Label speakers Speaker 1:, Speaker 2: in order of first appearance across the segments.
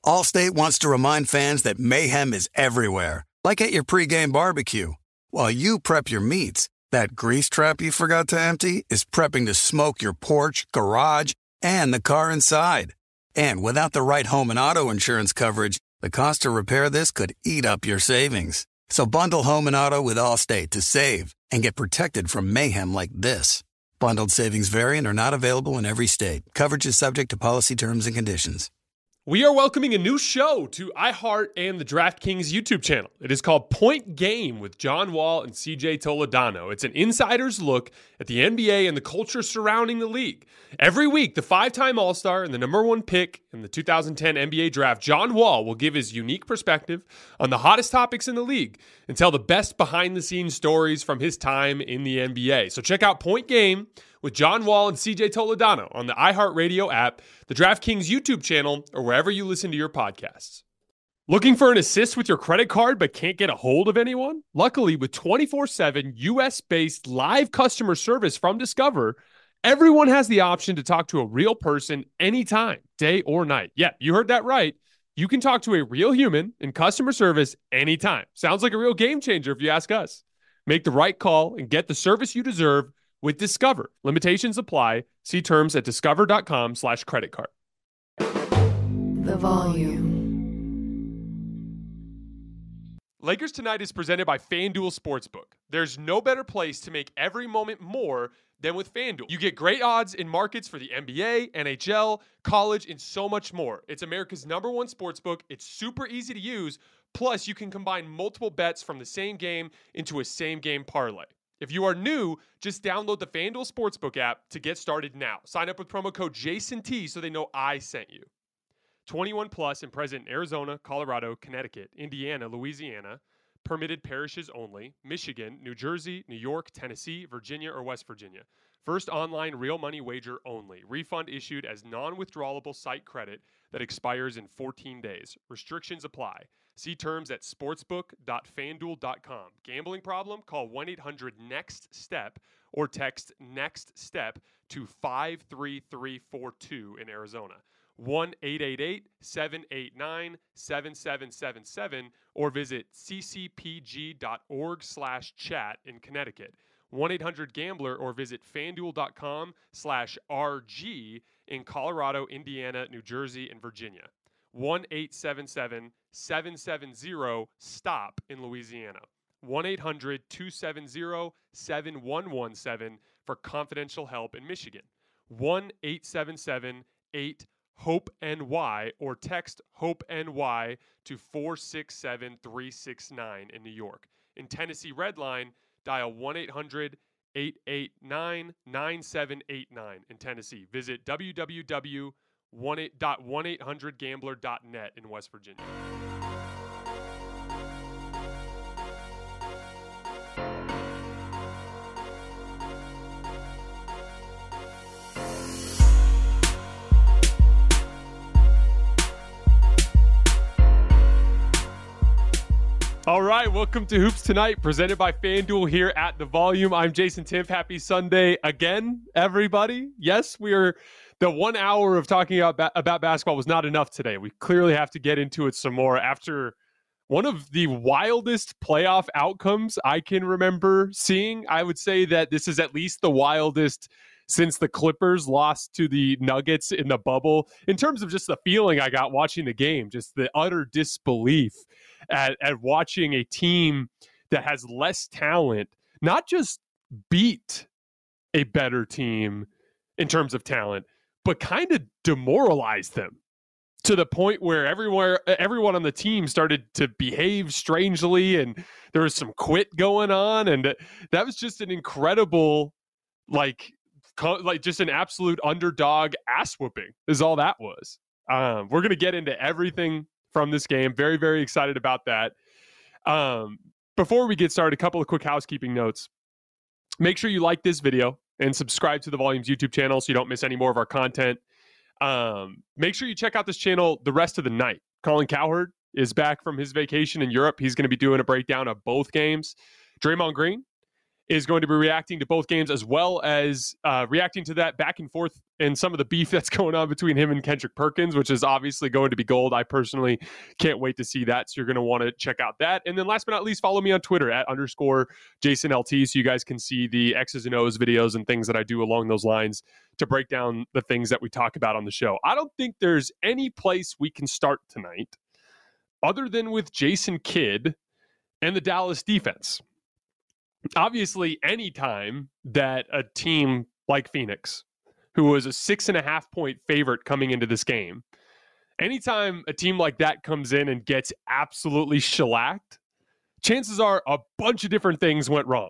Speaker 1: Allstate wants to remind fans that mayhem is everywhere, like at your pregame barbecue. While you prep your meats, that grease trap you forgot to empty is prepping to smoke your porch, garage, and the car inside. And without the right home and auto insurance coverage, the cost to repair this could eat up your savings. So bundle home and auto with Allstate to save and get protected from mayhem like this. Bundled savings vary and are not available in every state. Coverage is subject to policy terms and conditions.
Speaker 2: We are welcoming a new show to iHeart and the DraftKings YouTube channel. It is called Point Game with John Wall and CJ Toledano. It's an insider's look at the NBA and the culture surrounding the league. Every week, the five-time All-Star and the number one pick in the 2010 NBA draft, John Wall, will give his unique perspective on the hottest topics in the league and tell the best behind-the-scenes stories from his time in the NBA. So check out Point Game with John Wall and CJ Toledano on the iHeartRadio app, the DraftKings YouTube channel, or wherever you listen to your podcasts. Looking for an assist with your credit card but can't get a hold of anyone? Luckily, with 24/7 US-based live customer service from Discover, everyone has the option to talk to a real person anytime, day or night. Yeah, you heard that right. You can talk to a real human in customer service anytime. Sounds like a real game changer if you ask us. Make the right call and get the service you deserve with Discover. Limitations apply. See terms at discover.com/creditcard.
Speaker 3: The Volume.
Speaker 2: Lakers Tonight is presented by FanDuel Sportsbook. There's no better place to make every moment more than with FanDuel. You get great odds in markets for the NBA, NHL, college, and so much more. It's America's #1 sportsbook. It's super easy to use. Plus, you can combine multiple bets from the same game into a same-game parlay. If you are new, just download the FanDuel Sportsbook app to get started now. Sign up with promo code JASONT so they know I sent you. 21 plus and present in Arizona, Colorado, Connecticut, Indiana, Louisiana, permitted parishes only, Michigan, New Jersey, New York, Tennessee, Virginia, or West Virginia. First online real money wager only. Refund issued as non-withdrawable site credit that expires in 14 days. Restrictions apply. See terms at sportsbook.fanduel.com. Gambling problem? Call 1-800-NEXT-STEP or text NEXT-STEP to 53342 in Arizona. 1-888-789-7777 or visit ccpg.org/chat in Connecticut. 1-800-GAMBLER or visit fanduel.com/RG in Colorado, Indiana, New Jersey, and Virginia. 1-877-770-STOP in Louisiana. 1-800-270-7117 for confidential help in Michigan. 1-877-8-HOPE-NY or text HOPE-NY to 467-369 in New York. In Tennessee Redline, dial 1-800-889-9789 in Tennessee. Visit www.1800gambler.net in West Virginia. All right, welcome to Hoops Tonight, presented by FanDuel here at The Volume. I'm Jason Timpf. Happy Sunday again, everybody. Yes, we are. The 1 hour of talking about basketball was not enough today. We clearly have to get into it some more after one of the wildest playoff outcomes I can remember seeing. I would say that this is at least the wildest since the Clippers lost to the Nuggets in the bubble. In terms of just the feeling I got watching the game, just the utter disbelief at watching a team that has less talent, not just beat a better team in terms of talent, but kind of demoralize them to the point where everyone on the team started to behave strangely, and there was some quit going on, and that was just an incredible, like just an absolute underdog ass whooping is all that was. We're going to get into everything from this game. Very, very excited about that. Before we get started, a couple of quick housekeeping notes. Make sure you like this video and subscribe to the Volume's YouTube channel so you don't miss any more of our content. Make sure you check out this channel the rest of the night. Colin Cowherd is back from his vacation in Europe. He's going to be doing a breakdown of both games. Draymond Green is going to be reacting to both games, as well as reacting to that back and forth and some of the beef that's going on between him and Kendrick Perkins, which is obviously going to be gold. I personally can't wait to see that. So you're going to want to check out that. And then last but not least, follow me on Twitter at _JasonLT, so you guys can see the X's and O's videos and things that I do along those lines to break down the things that we talk about on the show. I don't think there's any place we can start tonight other than with Jason Kidd and the Dallas defense. Obviously, any time that a team like Phoenix, who was a 6.5 point favorite coming into this game, anytime a team like that comes in and gets absolutely shellacked, chances are a bunch of different things went wrong.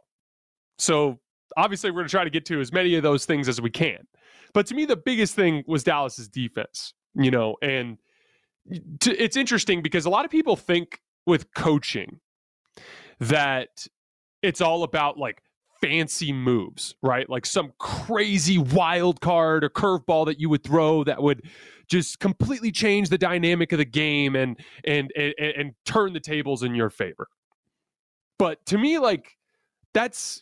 Speaker 2: So obviously, we're going to try to get to as many of those things as we can. But to me, the biggest thing was Dallas's defense, and it's interesting because a lot of people think with coaching that it's all about like fancy moves, right? Like some crazy wild card or curveball that you would throw that would just completely change the dynamic of the game and turn the tables in your favor. But to me, like that's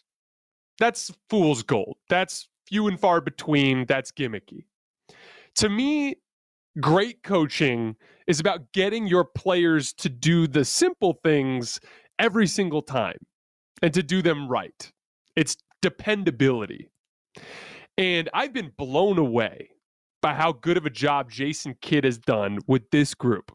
Speaker 2: fool's gold. That's few and far between. That's gimmicky. To me, great coaching is about getting your players to do the simple things every single time and to do them right. It's dependability. And I've been blown away by how good of a job Jason Kidd has done with this group,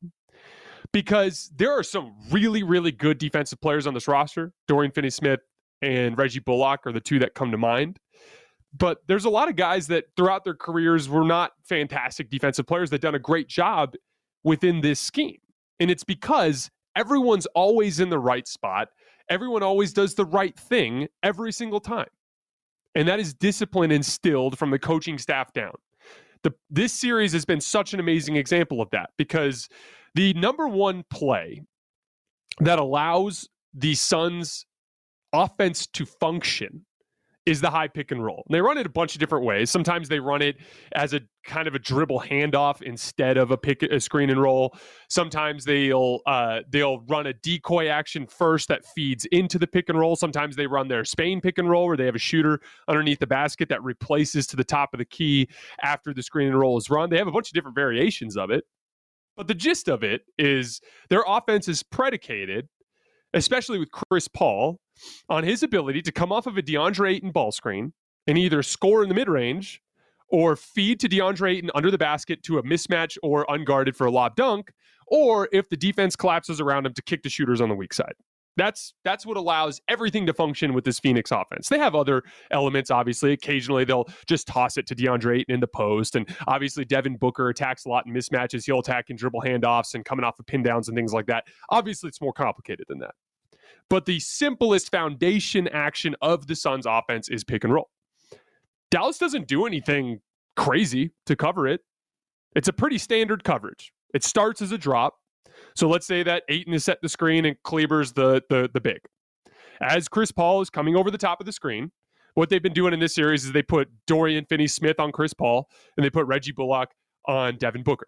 Speaker 2: because there are some really, really good defensive players on this roster. Dorian Finney-Smith and Reggie Bullock are the two that come to mind. But there's a lot of guys that throughout their careers were not fantastic defensive players that done a great job within this scheme. And it's because everyone's always in the right spot. Everyone always does the right thing every single time. And that is discipline instilled from the coaching staff down. This series has been such an amazing example of that, because the number one play that allows the Suns offense to function is the high pick and roll. And they run it a bunch of different ways. Sometimes they run it as a kind of a dribble handoff instead of a screen and roll. Sometimes they'll run a decoy action first that feeds into the pick and roll. Sometimes they run their Spain pick and roll, where they have a shooter underneath the basket that replaces to the top of the key after the screen and roll is run. They have a bunch of different variations of it. But the gist of it is their offense is predicated, especially with Chris Paul, on his ability to come off of a DeAndre Ayton ball screen and either score in the mid-range or feed to DeAndre Ayton under the basket to a mismatch or unguarded for a lob dunk, or if the defense collapses around him, to kick the shooters on the weak side. That's what allows everything to function with this Phoenix offense. They have other elements, obviously. Occasionally, they'll just toss it to DeAndre Ayton in the post. And obviously, Devin Booker attacks a lot in mismatches. He'll attack in dribble handoffs and coming off of pin downs and things like that. Obviously, it's more complicated than that. But the simplest foundation action of the Suns offense is pick and roll. Dallas doesn't do anything crazy to cover it. It's a pretty standard coverage. It starts as a drop. So let's say that Ayton is set the screen and Kleber's the big. As Chris Paul is coming over the top of the screen, what they've been doing in this series is they put Dorian Finney-Smith on Chris Paul and they put Reggie Bullock on Devin Booker.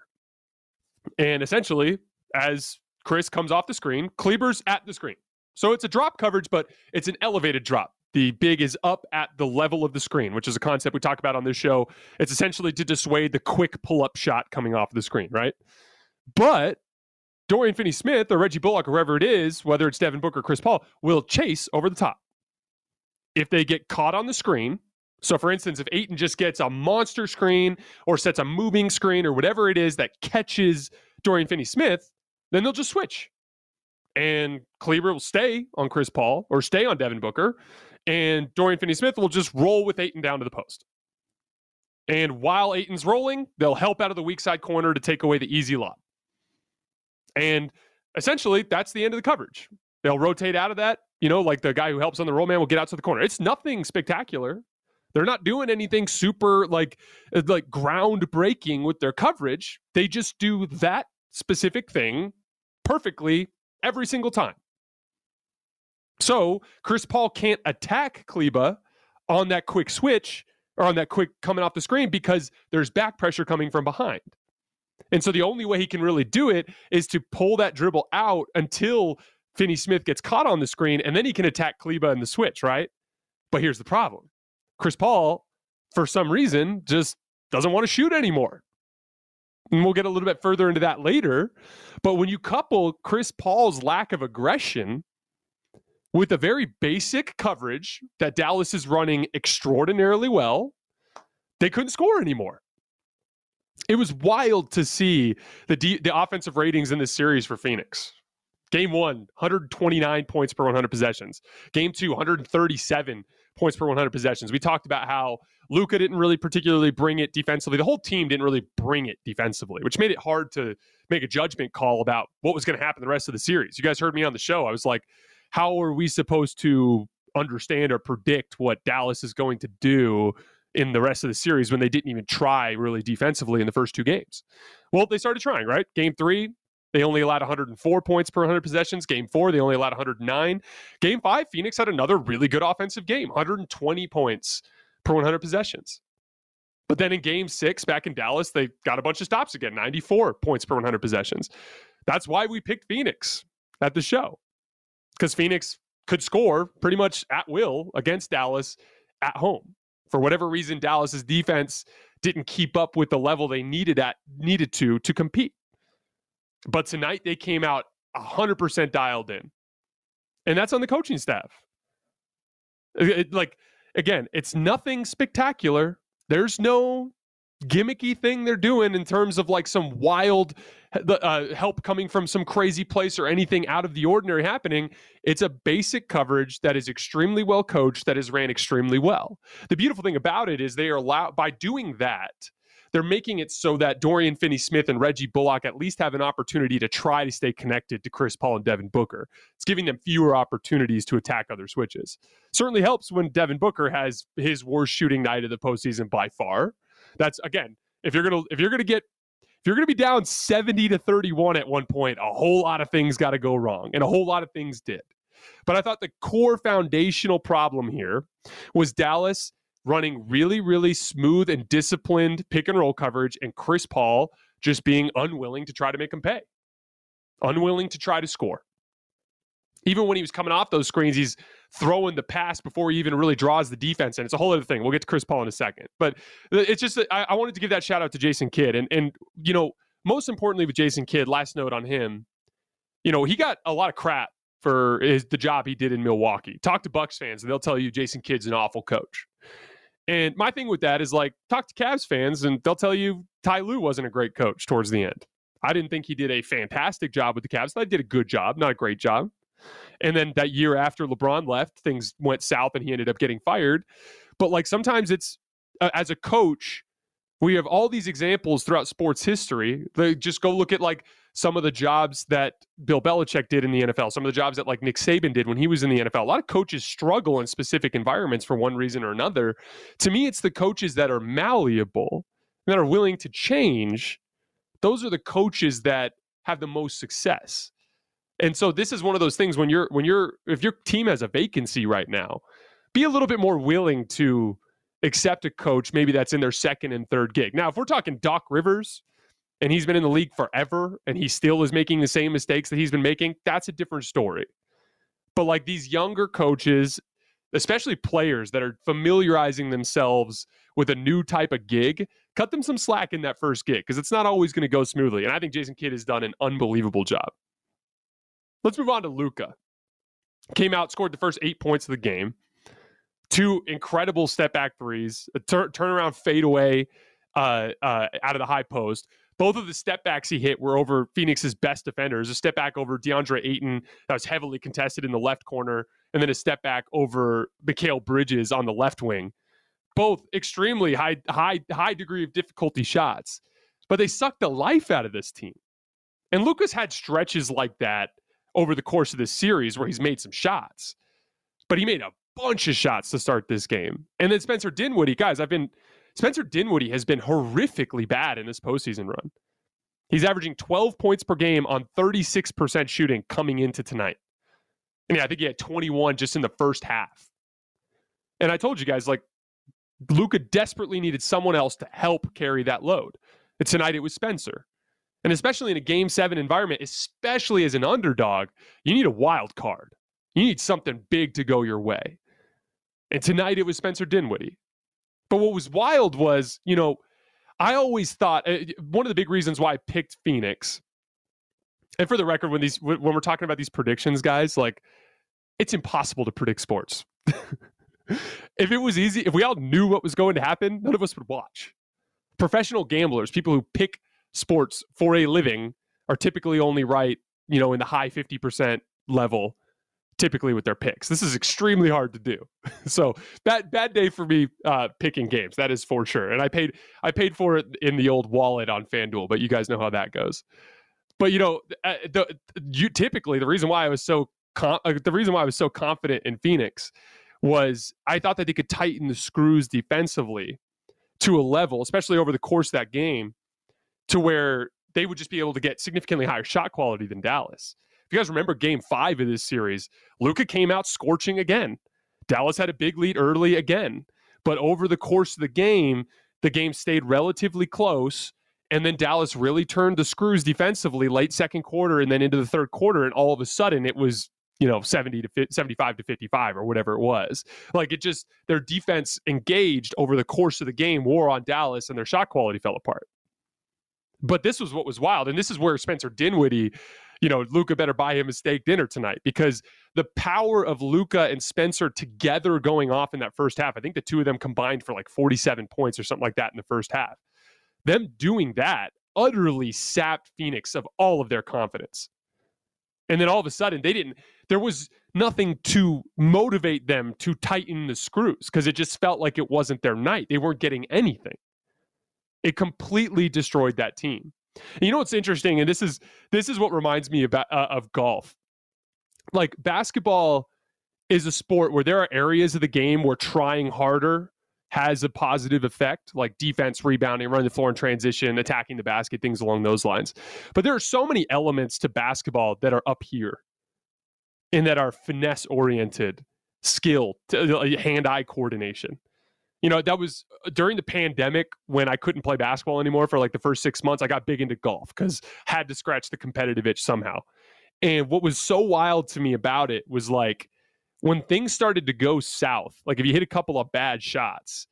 Speaker 2: And essentially, as Chris comes off the screen, Kleber's at the screen. So it's a drop coverage, but it's an elevated drop. The big is up at the level of the screen, which is a concept we talk about on this show. It's essentially to dissuade the quick pull-up shot coming off the screen, right? But Dorian Finney-Smith or Reggie Bullock, or whoever it is, whether it's Devin Booker or Chris Paul, will chase over the top. If they get caught on the screen, so for instance, if Ayton just gets a monster screen or sets a moving screen or whatever it is that catches Dorian Finney-Smith, then they'll just switch. And Kleber will stay on Chris Paul or stay on Devin Booker, and Dorian Finney-Smith will just roll with Ayton down to the post. And while Ayton's rolling, they'll help out of the weak side corner to take away the easy lob. And essentially, that's the end of the coverage. They'll rotate out of that, like the guy who helps on the roll man will get out to the corner. It's nothing spectacular. They're not doing anything super like groundbreaking with their coverage. They just do that specific thing perfectly every single time. So Chris Paul can't attack Kleber on that quick switch or on that quick coming off the screen because there's back pressure coming from behind. And so the only way he can really do it is to pull that dribble out until Finney-Smith gets caught on the screen, and then he can attack Kleber in the switch, right? But here's the problem. Chris Paul, for some reason, just doesn't want to shoot anymore. And we'll get a little bit further into that later. But when you couple Chris Paul's lack of aggression with a very basic coverage that Dallas is running extraordinarily well, they couldn't score anymore. It was wild to see the offensive ratings in this series for Phoenix. Game 1, 129 points per 100 possessions. Game 2, 137 points per 100 possessions. We talked about how Luka didn't really particularly bring it defensively. The whole team didn't really bring it defensively, which made it hard to make a judgment call about what was going to happen the rest of the series. You guys heard me on the show. I was like, how are we supposed to understand or predict what Dallas is going to do in the rest of the series when they didn't even try really defensively in the first 2 games? Well, they started trying, right? Game 3, they only allowed 104 points per 100 possessions. Game 4, they only allowed 109. Game 5, Phoenix had another really good offensive game, 120 points per 100 possessions. But then in Game 6, back in Dallas, they got a bunch of stops again, 94 points per 100 possessions. That's why we picked Phoenix at the show, because Phoenix could score pretty much at will against Dallas at home. For whatever reason, Dallas's defense didn't keep up with the level they needed to compete. But tonight they came out 100% dialed in. And that's on the coaching staff. Again, it's nothing spectacular. There's no gimmicky thing they're doing in terms of like some wild help coming from some crazy place or anything out of the ordinary happening. It's a basic coverage that is extremely well coached, that is ran extremely well. The beautiful thing about it is they are allowed, by doing that, they're making it so that Dorian Finney-Smith and Reggie Bullock at least have an opportunity to try to stay connected to Chris Paul and Devin Booker. It's giving them fewer opportunities to attack other switches. Certainly helps when Devin Booker has his worst shooting night of the postseason by far. That's, again, if you're gonna be down 70-31 at one point, a whole lot of things got to go wrong, and a whole lot of things did. But I thought the core foundational problem here was Dallas running really, really smooth and disciplined pick and roll coverage, and Chris Paul just being unwilling to try to make him pay, unwilling to try to score. Even when he was coming off those screens, he's throwing the pass before he even really draws the defense. And it's a whole other thing. We'll get to Chris Paul in a second. But it's just, I wanted to give that shout out to Jason Kidd. And you know, most importantly with Jason Kidd, last note on him, you know, he got a lot of crap for the job he did in Milwaukee. Talk to Bucks fans and they'll tell you Jason Kidd's an awful coach. And my thing with that is, like, talk to Cavs fans and they'll tell you Ty Lue wasn't a great coach towards the end. I didn't think he did a fantastic job with the Cavs. I did a good job, not a great job. And then that year after LeBron left, things went south and he ended up getting fired. But like sometimes it's, as a coach, we have all these examples throughout sports history. Just go look at like some of the jobs that Bill Belichick did in the NFL, some of the jobs that like Nick Saban did when he was in the NFL. A lot of coaches struggle in specific environments for one reason or another. To me, it's the coaches that are malleable, that are willing to change. Those are the coaches that have the most success. And so this is one of those things if your team has a vacancy right now, be a little bit more willing to accept a coach maybe that's in their second and third gig. Now, if we're talking Doc Rivers and he's been in the league forever and he still is making the same mistakes that he's been making, that's a different story. But like these younger coaches, especially players that are familiarizing themselves with a new type of gig, cut them some slack in that first gig because it's not always going to go smoothly. And I think Jason Kidd has done an unbelievable job. Let's move on to Luka. Came out, scored the first 8 points of the game. 2 incredible step-back threes, a turnaround fadeaway out of the high post. Both of the step-backs he hit were over Phoenix's best defenders. A step-back over DeAndre Ayton that was heavily contested in the left corner, and then a step-back over Mikal Bridges on the left wing. Both extremely high degree of difficulty shots. But they sucked the life out of this team. And Luka's had stretches like that over the course of this series where he's made some shots. But he made a bunch of shots to start this game. And then Spencer Dinwiddie, guys, Spencer Dinwiddie has been horrifically bad in this postseason run. He's averaging 12 points per game on 36% shooting coming into tonight. And yeah, I think he had 21 just in the first half. And I told you guys, like, Luka desperately needed someone else to help carry that load. And tonight it was Spencer. And especially in a Game 7 environment, especially as an underdog, you need a wild card. You need something big to go your way. And tonight it was Spencer Dinwiddie. But what was wild was, I always thought one of the big reasons why I picked Phoenix, and for the record, when we're talking about these predictions, guys, like, it's impossible to predict sports. If it was easy, if we all knew what was going to happen, none of us would watch. Professional gamblers, people who pick sports for a living, are typically only right, in the high 50% level, typically with their picks. This is extremely hard to do. So bad day for me picking games. That is for sure. And I paid for it in the old wallet on FanDuel, but you guys know how that goes. But typically the reason why I was so confident in Phoenix was I thought that they could tighten the screws defensively to a level, especially over the course of that game, to where they would just be able to get significantly higher shot quality than Dallas. If you guys remember Game 5 of this series, Luka came out scorching again. Dallas had a big lead early again, but over the course of the game stayed relatively close, and then Dallas really turned the screws defensively late second quarter and then into the third quarter, and all of a sudden it was 75 to 55 or whatever it was. Like, their defense engaged over the course of the game, wore on Dallas, and their shot quality fell apart. But this was what was wild, and this is where Spencer Dinwiddie, Luka better buy him a steak dinner tonight, because the power of Luka and Spencer together going off in that first half, I think the two of them combined for like 47 points or something like that in the first half. Them doing that utterly sapped Phoenix of all of their confidence. And then all of a sudden, there was nothing to motivate them to tighten the screws, because it just felt like it wasn't their night. They weren't getting anything. It completely destroyed that team. And you know what's interesting, and this is what reminds me of golf. Like, basketball is a sport where there are areas of the game where trying harder has a positive effect, like defense, rebounding, running the floor in transition, attacking the basket, things along those lines. But there are so many elements to basketball that are up here and that are finesse-oriented, skill, hand-eye coordination. That was during the pandemic when I couldn't play basketball anymore for like the first 6 months. I got big into golf because I had to scratch the competitive itch somehow. And what was so wild to me about it was, like, when things started to go south, like if you hit a couple of bad shots,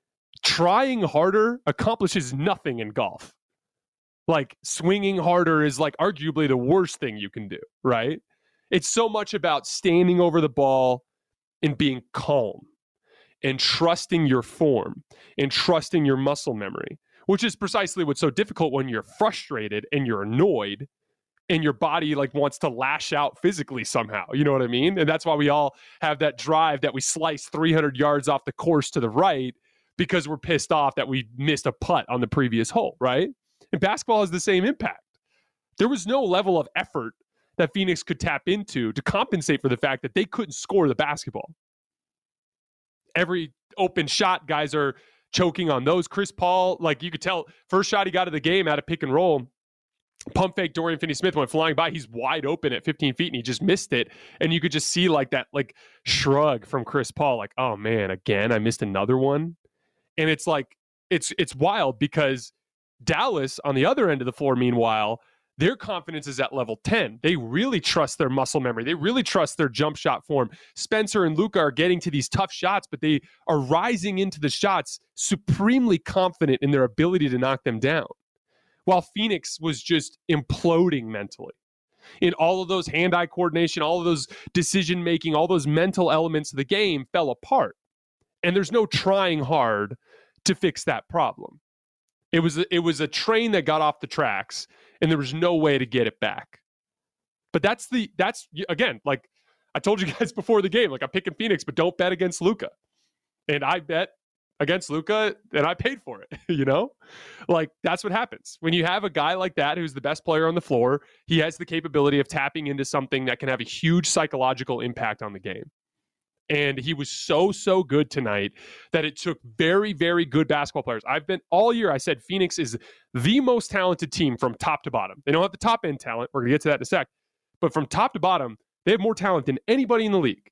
Speaker 2: trying harder accomplishes nothing in golf. Like, swinging harder is like arguably the worst thing you can do, right? It's so much about standing over the ball and being calm and trusting your form and trusting your muscle memory, which is precisely what's so difficult when you're frustrated and you're annoyed and your body like wants to lash out physically somehow. You know what I mean? And that's why we all have that drive that we slice 300 yards off the course to the right, because we're pissed off that we missed a putt on the previous hole, right? And basketball has the same impact. There was no level of effort that Phoenix could tap into to compensate for the fact that they couldn't score the basketball. Every open shot, guys are choking on those. Chris Paul, like, you could tell, first shot he got of the game out of pick and roll, pump fake Dorian Finney-Smith went flying by. He's wide open at 15 feet and he just missed it. And you could just see like that like shrug from Chris Paul, like, oh man, again, I missed another one. And it's like, it's wild, because Dallas on the other end of the floor, meanwhile, their confidence is at level 10. They really trust their muscle memory. They really trust their jump shot form. Spencer and Luka are getting to these tough shots, but they are rising into the shots supremely confident in their ability to knock them down. While Phoenix was just imploding mentally. In all of those hand-eye coordination, all of those decision-making, all those mental elements of the game fell apart. And there's no trying hard to fix that problem. It was a train that got off the tracks, and there was no way to get it back. But that's again, like I told you guys before the game, like, I'm picking Phoenix, but don't bet against Luka. And I bet against Luka, and I paid for it, Like, that's what happens. When you have a guy like that who's the best player on the floor, he has the capability of tapping into something that can have a huge psychological impact on the game. And he was so good tonight that it took very, very good basketball players. All year, I said Phoenix is the most talented team from top to bottom. They don't have the top end talent. We're going to get to that in a sec. But from top to bottom, they have more talent than anybody in the league.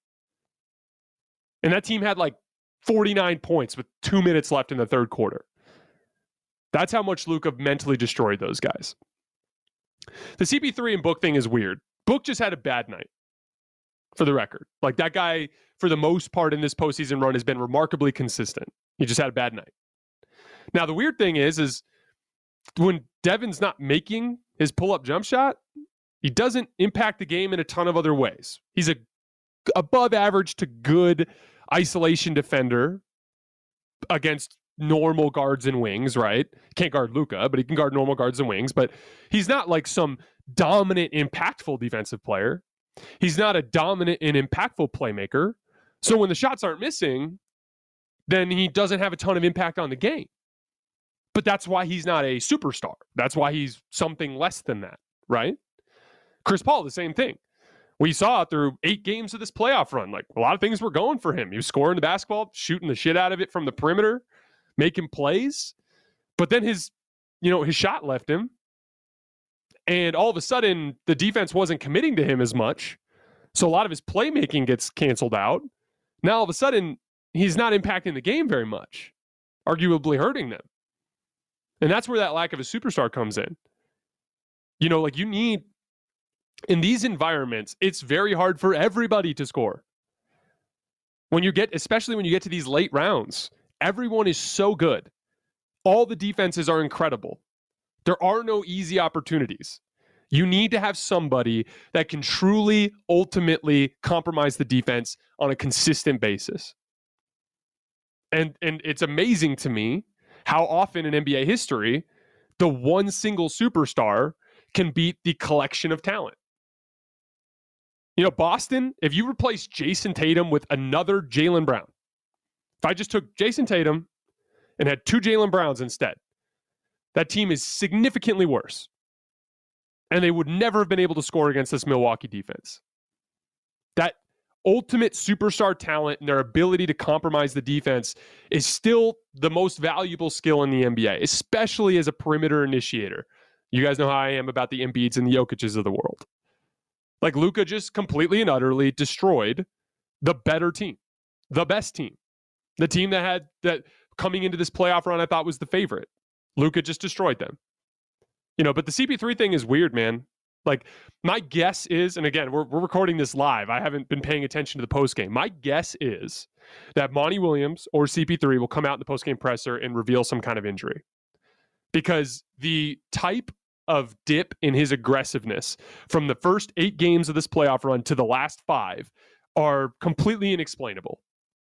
Speaker 2: And that team had like 49 points with 2 minutes left in the third quarter. That's how much Luka mentally destroyed those guys. The CP3 and Book thing is weird. Book just had a bad night, for the record. Like, that guy for the most part in this postseason run, has been remarkably consistent. He just had a bad night. Now, the weird thing is when Devin's not making his pull-up jump shot, he doesn't impact the game in a ton of other ways. He's a above average to good isolation defender against normal guards and wings, right? Can't guard Luka, but he can guard normal guards and wings. But he's not like some dominant, impactful defensive player. He's not a dominant and impactful playmaker. So when the shots aren't missing, then he doesn't have a ton of impact on the game. But that's why he's not a superstar. That's why he's something less than that, right? Chris Paul, the same thing. We saw it through 8 games of this playoff run. Like, a lot of things were going for him. He was scoring the basketball, shooting the shit out of it from the perimeter, making plays. But then his shot left him. And all of a sudden, the defense wasn't committing to him as much. So a lot of his playmaking gets canceled out. Now, all of a sudden, he's not impacting the game very much, arguably hurting them. And that's where that lack of a superstar comes in. You need, in these environments, it's very hard for everybody to score. Especially when you get to these late rounds, everyone is so good. All the defenses are incredible. There are no easy opportunities. You need to have somebody that can truly, ultimately compromise the defense on a consistent basis. And it's amazing to me how often in NBA history, the one single superstar can beat the collection of talent. Boston, if you replace Jason Tatum with another Jaylen Brown, if I just took Jason Tatum and had 2 Jaylen Browns instead, that team is significantly worse. And they would never have been able to score against this Milwaukee defense. That ultimate superstar talent and their ability to compromise the defense is still the most valuable skill in the NBA, especially as a perimeter initiator. You guys know how I am about the Embiids and the Jokic's of the world. Like, Luka just completely and utterly destroyed the better team, the best team, the team that coming into this playoff run I thought was the favorite. Luka just destroyed them. But the CP3 thing is weird, man. Like, my guess is, and again, we're recording this live. I haven't been paying attention to the postgame. My guess is that Monty Williams or CP3 will come out in the postgame presser and reveal some kind of injury. Because the type of dip in his aggressiveness from the first 8 games of this playoff run to the last 5 are completely inexplainable.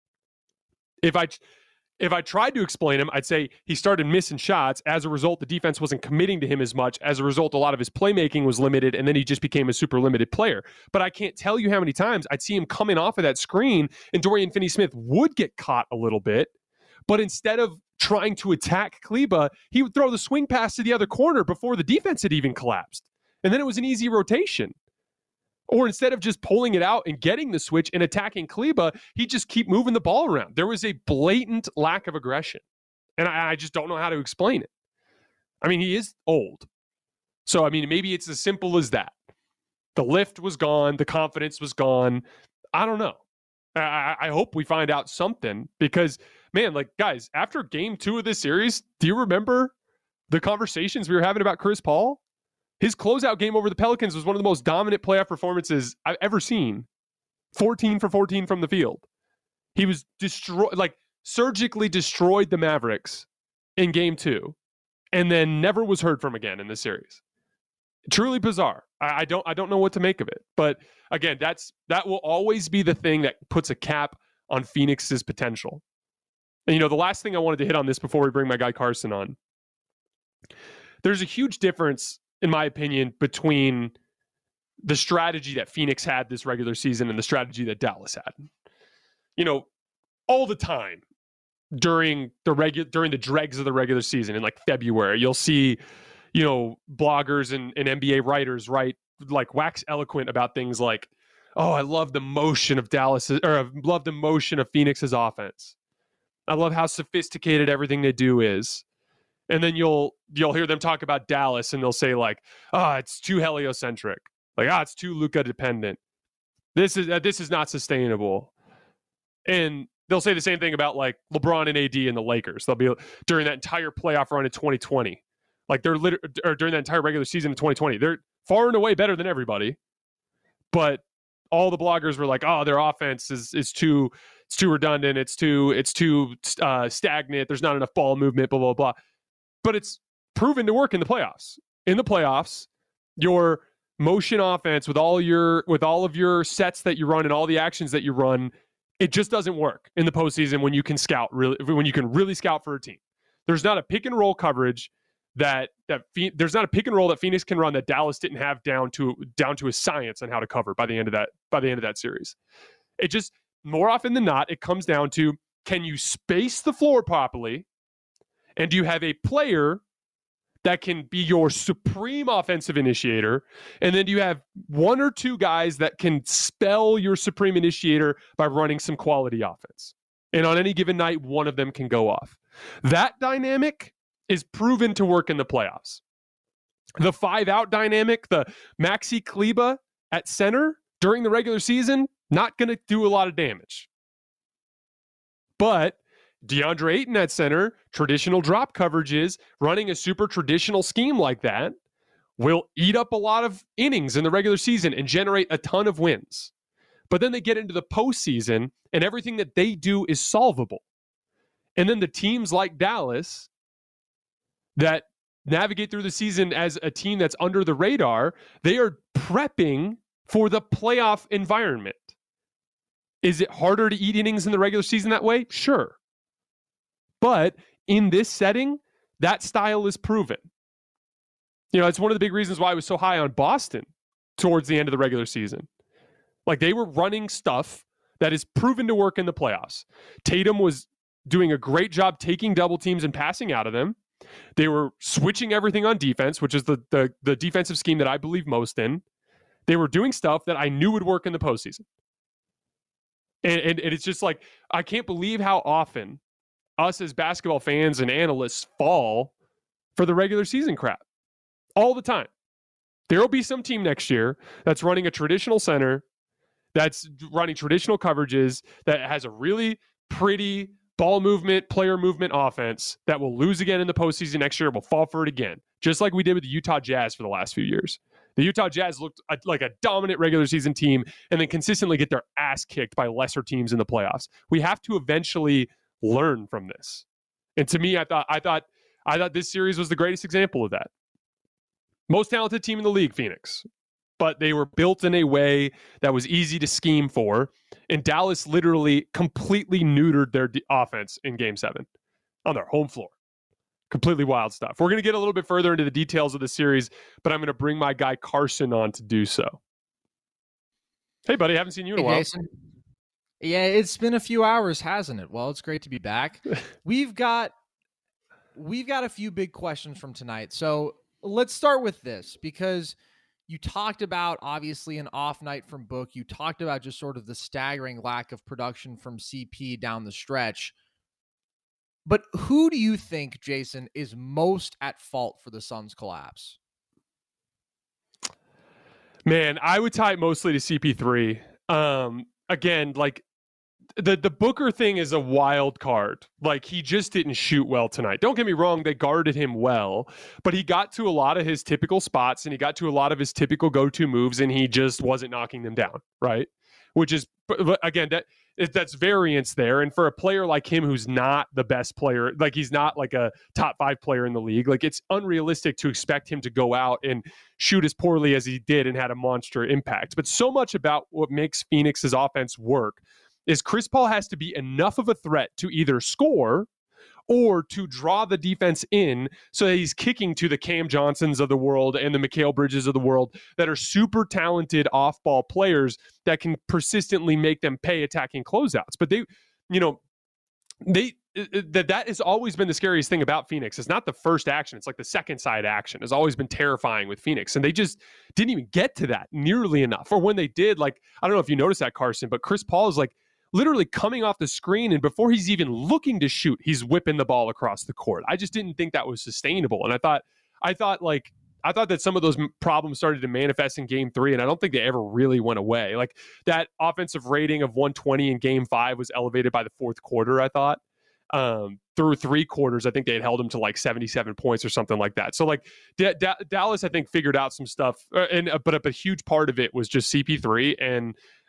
Speaker 2: If I tried to explain him, I'd say he started missing shots. As a result, the defense wasn't committing to him as much. As a result, a lot of his playmaking was limited, and then he just became a super limited player. But I can't tell you how many times I'd see him coming off of that screen, and Dorian Finney-Smith would get caught a little bit. But instead of trying to attack Kleber, he would throw the swing pass to the other corner before the defense had even collapsed. And then it was an easy rotation. Or instead of just pulling it out and getting the switch and attacking Kleber, he'd just keep moving the ball around. There was a blatant lack of aggression. And I just don't know how to explain it. I mean, he is old. So, maybe it's as simple as that. The lift was gone. The confidence was gone. I don't know. I hope we find out something because, man, guys, after game 2 of this series, do you remember the conversations we were having about Chris Paul? His closeout game over the Pelicans was one of the most dominant playoff performances I've ever seen. 14 for 14 from the field. He was surgically destroyed the Mavericks in game 2 and then never was heard from again in this series. Truly bizarre. I don't know what to make of it. But again, that will always be the thing that puts a cap on Phoenix's potential. And the last thing I wanted to hit on this before we bring my guy Carson on. There's a huge difference, in my opinion, between the strategy that Phoenix had this regular season and the strategy that Dallas had. All the time during the dregs of the regular season in February, you'll see, bloggers and NBA writers write wax eloquent about things like, oh, I love the motion of I love the motion of Phoenix's offense. I love how sophisticated everything they do is. And then you'll hear them talk about Dallas and they'll say it's too heliocentric. It's too Luka dependent. This is not sustainable. And they'll say the same thing about LeBron and AD and the Lakers. They'll be during that entire playoff run in 2020. Or during that entire regular season in 2020. They're far and away better than everybody. But all the bloggers were like, oh, their offense is too redundant. It's too stagnant. There's not enough ball movement, blah, blah, blah. But it's proven to work in the playoffs. In the playoffs, your motion offense with all of your sets that you run and all the actions that you run, it just doesn't work in the postseason when you can really scout for a team. There's not a pick and roll coverage there's not a pick and roll that Phoenix can run that Dallas didn't have down to a science on how to cover by the end of that series. It just, more often than not, it comes down to, can you space the floor properly, and do you have a player that can be your supreme offensive initiator, and then do you have one or two guys that can spell your supreme initiator by running some quality offense, and on any given night one of them can go off. That dynamic is proven to work in the playoffs. The 5-out dynamic, the Maxi Kleber at center during the regular season, not going to do a lot of damage. But DeAndre Ayton at center, traditional drop coverages, running a super traditional scheme like that will eat up a lot of innings in the regular season and generate a ton of wins. But then they get into the postseason and everything that they do is solvable. And then the teams like Dallas that navigate through the season as a team that's under the radar, they are prepping for the playoff environment. Is it harder to eat innings in the regular season that way? Sure. But in this setting, that style is proven. It's one of the big reasons why I was so high on Boston towards the end of the regular season. Like, they were running stuff that is proven to work in the playoffs. Tatum was doing a great job taking double teams and passing out of them. They were switching everything on defense, which is the defensive scheme that I believe most in. They were doing stuff that I knew would work in the postseason. And it's just like, I can't believe how often us as basketball fans and analysts fall for the regular season crap. All the time. There will be some team next year that's running a traditional center, that's running traditional coverages, that has a really pretty ball movement, player movement offense that will lose again in the postseason next year, will fall for it again, just like we did with the Utah Jazz for the last few years. The Utah Jazz looked like a dominant regular season team and then consistently get their ass kicked by lesser teams in the playoffs. We have to eventually learn from this. And to me, I thought this series was the greatest example of that. Most talented team in the league, Phoenix. But they were built in a way that was easy to scheme for. And Dallas literally completely neutered their offense in Game 7 on their home floor. Completely wild stuff. We're going to get a little bit further into the details of the series, but I'm going to bring my guy Carson on to do so. Hey, buddy, haven't seen you in a while.
Speaker 4: Jason. Yeah, it's been a few hours, hasn't it? Well, it's great to be back. We've got a few big questions from tonight. So let's start with this, because you talked about, obviously, an off night from Book. You talked about just sort of the staggering lack of production from CP down the stretch. But who do you think, Jason, is most at fault for the Suns' collapse?
Speaker 2: Man, I would tie it mostly to CP3. Again, like, the Booker thing is a wild card. Like, he just didn't shoot well tonight. Don't get me wrong, they guarded him well, but he got to a lot of his typical spots and he got to a lot of his typical go-to moves and he just wasn't knocking them down, right? Which is, again, that's variance there. And for a player like him who's not the best player, like he's not like a top 5 player in the league, like it's unrealistic to expect him to go out and shoot as poorly as he did and had a monster impact. But so much about what makes Phoenix's offense work is Chris Paul has to be enough of a threat to either score or to draw the defense in so that he's kicking to the Cam Johnsons of the world and the Mikal Bridges of the world that are super talented off-ball players that can persistently make them pay attacking closeouts. But that has always been the scariest thing about Phoenix. It's not the first action. It's like the second side action has always been terrifying with Phoenix. And they just didn't even get to that nearly enough. Or when they did, like, I don't know if you noticed that, Carson, but Chris Paul is like literally coming off the screen, and before he's even looking to shoot, he's whipping the ball across the court. I just didn't think that was sustainable. And I thought that some of those problems started to manifest in Game 3, and I don't think they ever really went away. Like, that offensive rating of 120 in Game 5 was elevated by the fourth quarter, I thought. Through 3 quarters, I think they had held him to like 77 points or something like that. So like Dallas, I think, figured out some stuff, but a huge part of it was just CP3. And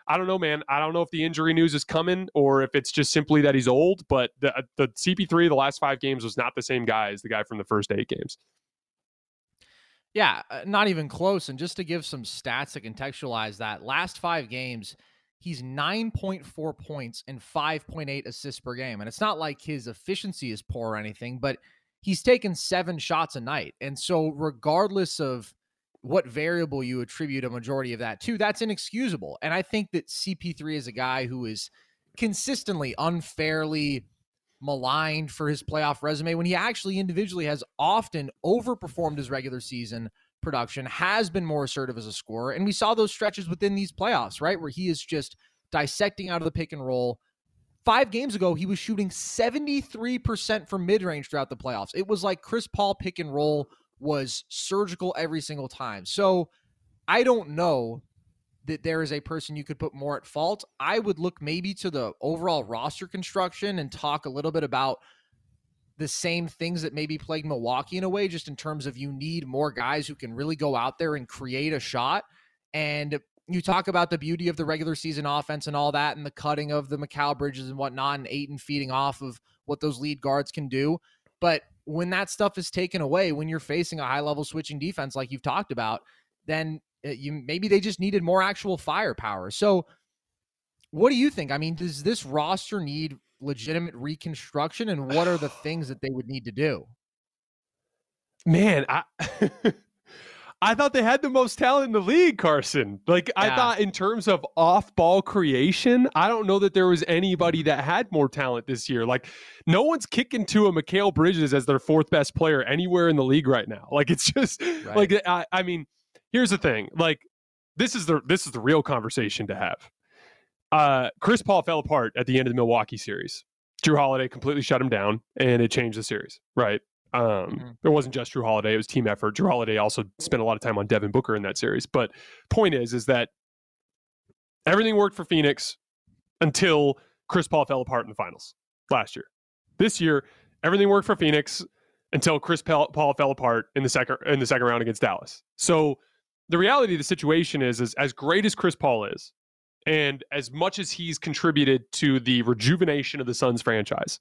Speaker 2: I don't know, man. I don't know if the injury news is coming or if it's just simply that he's old, but the CP3 the last 5 games was not the same guy as the guy from the first 8 games.
Speaker 4: Yeah, not even close. And just to give some stats to contextualize that, last 5 games, he's 9.4 points and 5.8 assists per game. And it's not like his efficiency is poor or anything, but he's taken 7 shots a night. And so regardless of what variable you attribute a majority of that to, that's inexcusable. And I think that CP3 is a guy who is consistently unfairly maligned for his playoff resume when he actually individually has often overperformed his regular season production, has been more assertive as a scorer. And we saw those stretches within these playoffs, right, where he is just dissecting out of the pick and roll. 5 games ago, he was shooting 73% from mid-range throughout the playoffs. It was like Chris Paul pick and roll was surgical every single time. So I don't know that there is a person you could put more at fault. I would look maybe to the overall roster construction and talk a little bit about the same things that maybe plagued Milwaukee in a way, just in terms of you need more guys who can really go out there and create a shot. And you talk about the beauty of the regular season offense and all that, and the cutting of the Mikal Bridges and whatnot, and Ayton feeding off of what those lead guards can do. But when that stuff is taken away, when you're facing a high-level switching defense like you've talked about, then maybe they just needed more actual firepower. So what do you think? I mean, does this roster need legitimate reconstruction, and what are the things that they would need to do?
Speaker 2: Man, I thought they had the most talent in the league, Carson. Like, yeah. I thought in terms of off-ball creation, I don't know that there was anybody that had more talent this year. Like, no one's kicking to a Mikal Bridges as their 4th best player anywhere in the league right now. Like, it's just right. Like, I mean, here's the thing. Like, this is the real conversation to have. Chris Paul fell apart at the end of the Milwaukee series. Jrue Holiday completely shut him down, and it changed the series, right? It wasn't just Jrue Holiday, it was team effort. Jrue Holiday also spent a lot of time on Devin Booker in that series. But point is that everything worked for Phoenix until Chris Paul fell apart in the finals last year. This year, everything worked for Phoenix until Chris Paul fell apart in the second round against Dallas. So the reality of the situation is as great as Chris Paul is, and as much as he's contributed to the rejuvenation of the Suns franchise,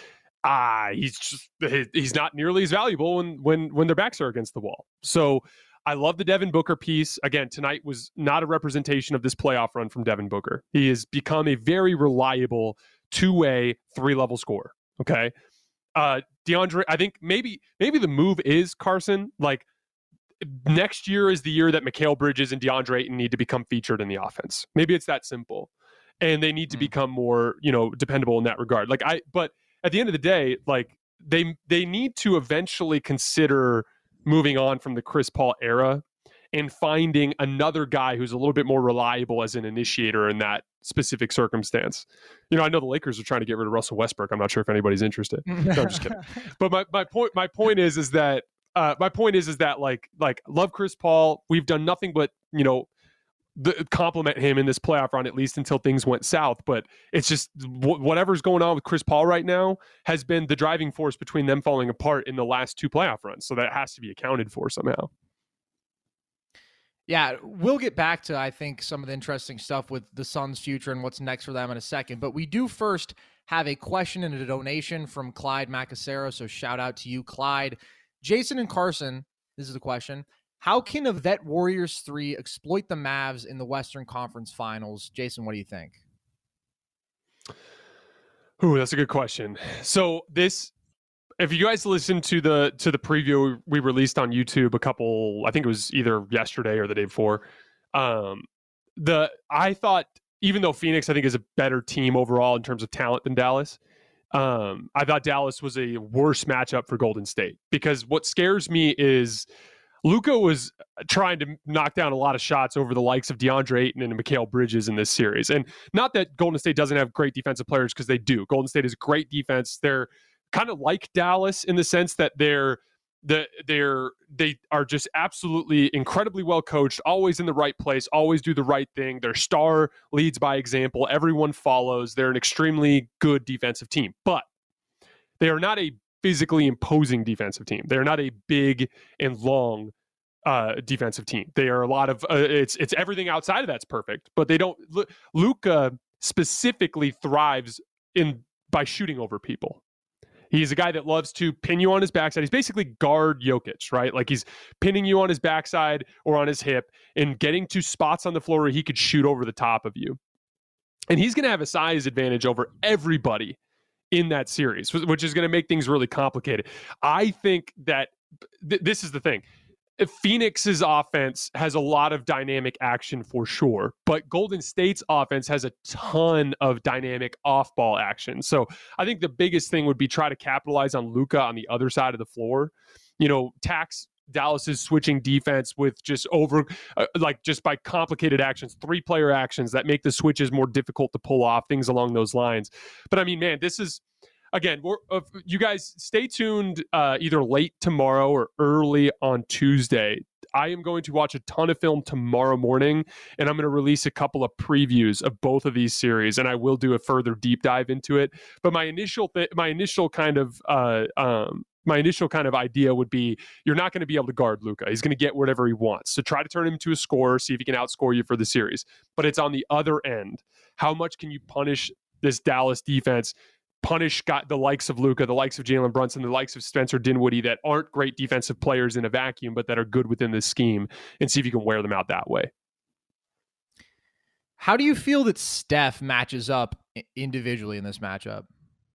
Speaker 2: he's not nearly as valuable when their backs are against the wall. So I love the Devin Booker piece. Again, tonight was not a representation of this playoff run from Devin Booker. He has become a very reliable 2-way 3-level scorer. Okay. DeAndre, I think maybe the move is, Carson, like, next year is the year that Mikal Bridges and DeAndre Ayton need to become featured in the offense. Maybe it's that simple. And they need to become more, dependable in that regard. But at the end of the day, like, they need to eventually consider moving on from the Chris Paul era and finding another guy who's a little bit more reliable as an initiator in that specific circumstance. I know the Lakers are trying to get rid of Russell Westbrook. I'm not sure if anybody's interested. No, I'm just kidding. But my point is that like love Chris Paul. We've done nothing but, compliment him in this playoff run, at least until things went south. But it's just whatever's going on with Chris Paul right now has been the driving force between them falling apart in the last 2 playoff runs. So that has to be accounted for somehow.
Speaker 4: Yeah, we'll get back to, I think, some of the interesting stuff with the Suns' future and what's next for them in a second. But we do first have a question and a donation from Clyde Macasero. So shout out to you, Clyde. Jason and Carson, this is the question. How can a vet Warriors 3 exploit the Mavs in the Western Conference Finals? Jason, what do you think?
Speaker 2: Ooh, that's a good question. So if you guys listen to the preview we released on YouTube I think it was either yesterday or the day before, I thought, even though Phoenix I think is a better team overall in terms of talent than Dallas, I thought Dallas was a worse matchup for Golden State, because what scares me is Luka was trying to knock down a lot of shots over the likes of DeAndre Ayton and Mikal Bridges in this series. And not that Golden State doesn't have great defensive players, because they do. Golden State is great defense. They're kind of like Dallas in the sense that they are just absolutely incredibly well coached, always in the right place, always do the right thing. Their star leads by example. Everyone follows. They're an extremely good defensive team, but they are not a physically imposing defensive team. They're not a big and long defensive team. They are a lot of it's everything outside of that's perfect, but they don't. Luka specifically thrives by shooting over people. He's a guy that loves to pin you on his backside. He's basically guard Jokic, right? Like he's pinning you on his backside or on his hip and getting to spots on the floor where he could shoot over the top of you. And he's going to have a size advantage over everybody in that series, which is going to make things really complicated. I think that this is the thing. Phoenix's offense has a lot of dynamic action for sure, but Golden State's offense has a ton of dynamic off-ball action. So I think the biggest thing would be try to capitalize on Luka on the other side of the floor. Tax Dallas's switching defense with just just by complicated actions, 3-player actions that make the switches more difficult to pull off, things along those lines. But I mean, man, this is, again, you guys stay tuned either late tomorrow or early on Tuesday. I am going to watch a ton of film tomorrow morning, and I'm going to release a couple of previews of both of these series, and I will do a further deep dive into it. But my initial kind of idea would be you're not going to be able to guard Luka. He's going to get whatever he wants. So try to turn him into a scorer, see if he can outscore you for the series. But it's on the other end. How much can you punish this Dallas defense? Punish the likes of Luka, the likes of Jalen Brunson, the likes of Spencer Dinwiddie that aren't great defensive players in a vacuum, but that are good within this scheme, and see if you can wear them out that way.
Speaker 4: How do you feel that Steph matches up individually in this matchup?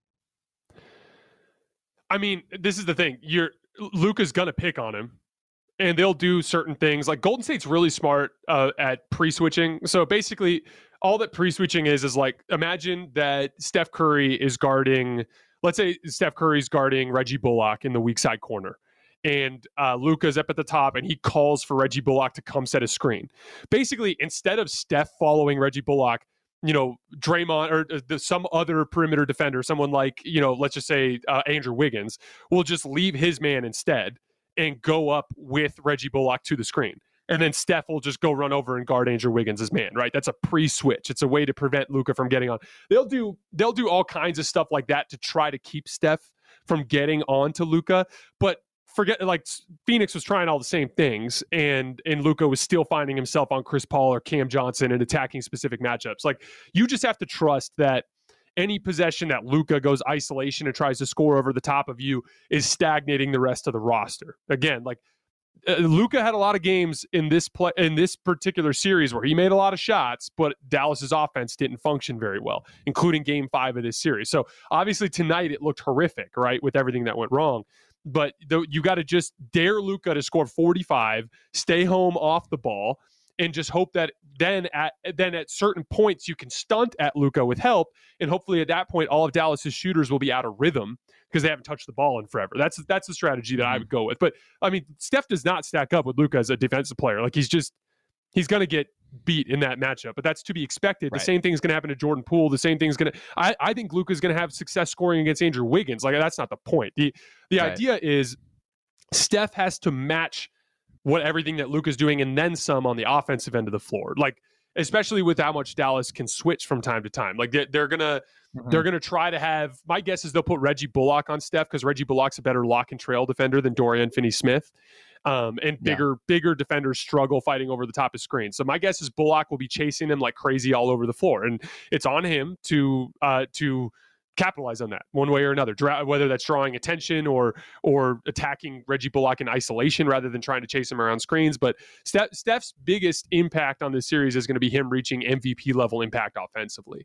Speaker 2: I mean, this is the thing. Luka's going to pick on him, and they'll do certain things. Like Golden State's really smart at pre-switching. So basically, all that pre-switching is like, imagine that Steph Curry is guarding, let's say Steph Curry's guarding Reggie Bullock in the weak side corner, and Luka's up at the top, and he calls for Reggie Bullock to come set a screen. Basically, instead of Steph following Reggie Bullock, Draymond or some other perimeter defender, someone like, let's just say Andrew Wiggins, will just leave his man instead and go up with Reggie Bullock to the screen. And then Steph will just go run over and guard Andrew Wiggins' man, right? That's a pre-switch. It's a way to prevent Luka from getting on. They'll do all kinds of stuff like that to try to keep Steph from getting on to Luka. But Phoenix was trying all the same things, and Luka was still finding himself on Chris Paul or Cam Johnson and attacking specific matchups. Like, you just have to trust that any possession that Luka goes isolation and tries to score over the top of you is stagnating the rest of the roster. Again, Luka had a lot of games in this particular series where he made a lot of shots, but Dallas's offense didn't function very well, including Game 5 of this series. So obviously tonight it looked horrific, right, with everything that went wrong. But you got to just dare Luka to score 45, stay home off the ball, and just hope that then at certain points you can stunt at Luka with help, and hopefully at that point all of Dallas's shooters will be out of rhythm because they haven't touched the ball in forever. That's the strategy that I would go with. But I mean, Steph does not stack up with Luka as a defensive player. Like, he's going to get beat in that matchup, but that's to be expected. Right. The same thing is going to happen to Jordan Poole. The same thing is going to, I think Luka is going to have success scoring against Andrew Wiggins. Like, that's not the point. The idea is Steph has to match everything that Luka's doing and then some on the offensive end of the floor. Like, especially with how much Dallas can switch from time to time. Like, they're going to try to have, my guess is they'll put Reggie Bullock on Steph because Reggie Bullock's a better lock and trail defender than Dorian Finney-Smith. And bigger defenders struggle fighting over the top of screens. So my guess is Bullock will be chasing him like crazy all over the floor, and it's on him to capitalize on that one way or another, whether that's drawing attention or attacking Reggie Bullock in isolation rather than trying to chase him around screens. But Steph's biggest impact on this series is going to be him reaching MVP level impact offensively.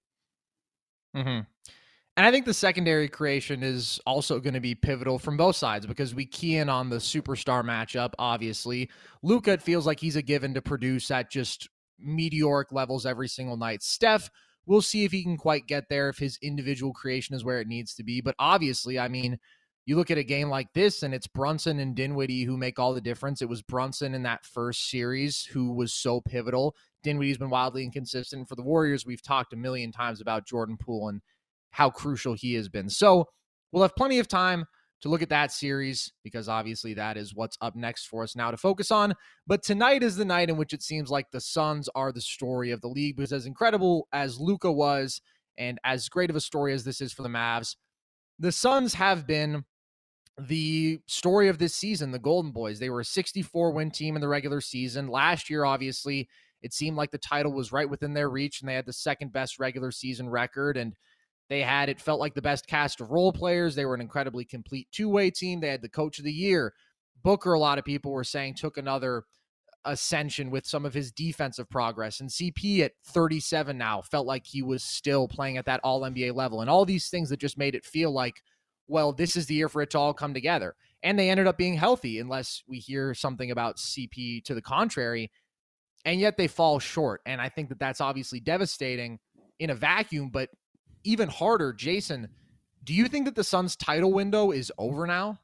Speaker 4: Mm-hmm. And I think the secondary creation is also going to be pivotal from both sides because we key in on the superstar matchup, obviously. Luka, it feels like he's a given to produce at just meteoric levels every single night. Steph, we'll see if he can quite get there, if his individual creation is where it needs to be. But obviously, I mean, you look at a game like this, and it's Brunson and Dinwiddie who make all the difference. It was Brunson in that first series who was so pivotal. Dinwiddie's been wildly inconsistent. For the Warriors, we've talked a million times about Jordan Poole and how crucial he has been. So we'll have plenty of time to look at that series because obviously that is what's up next for us now to focus on. But tonight is the night in which it seems like the Suns are the story of the league, because as incredible as Luka was and as great of a story as this is for the Mavs, the Suns have been the story of this season, the Golden Boys. They were a 64-win team in the regular season. Last year, obviously, it seemed like the title was right within their reach, and they had the second best regular season record, and it felt like the best cast of role players. They were an incredibly complete two-way team. They had the coach of the year. Booker, a lot of people were saying, took another ascension with some of his defensive progress. And CP at 37 now felt like he was still playing at that all-NBA level. And all these things that just made it feel like, well, this is the year for it to all come together. And they ended up being healthy, unless we hear something about CP to the contrary. And yet they fall short. And I think that that's obviously devastating in a vacuum, but even harder. Jason, do you think that the Suns' title window is over now?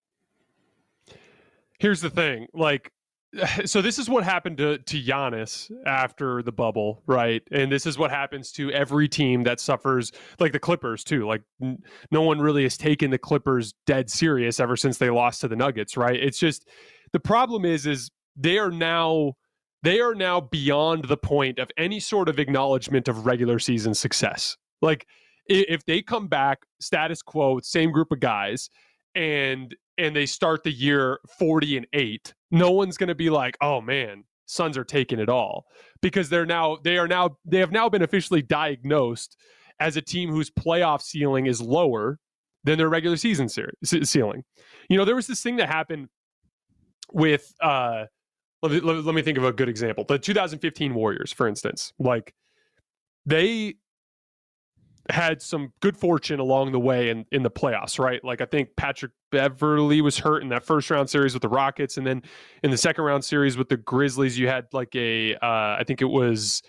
Speaker 2: Here's the thing. So this is what happened to Giannis after the bubble, right? And this is what happens to every team that suffers, like the Clippers too. Like no one really has taken the Clippers dead serious ever since they lost to the Nuggets, right? It's just, the problem is they are now beyond the point of any sort of acknowledgement of regular season success. Like if they come back status quo, same group of guys, and they start the year 40-8, no one's going to be like, oh man, Suns are taking it all, because they have now been officially diagnosed as a team whose playoff ceiling is lower than their regular season ceiling. You know, there was this thing that happened with, let me think of a good example. The 2015 Warriors, for instance, like they had some good fortune along the way in the playoffs, right? Like I think Patrick Beverly was hurt in that first round series with the Rockets, and then in the second round series with the Grizzlies, you had like I think it was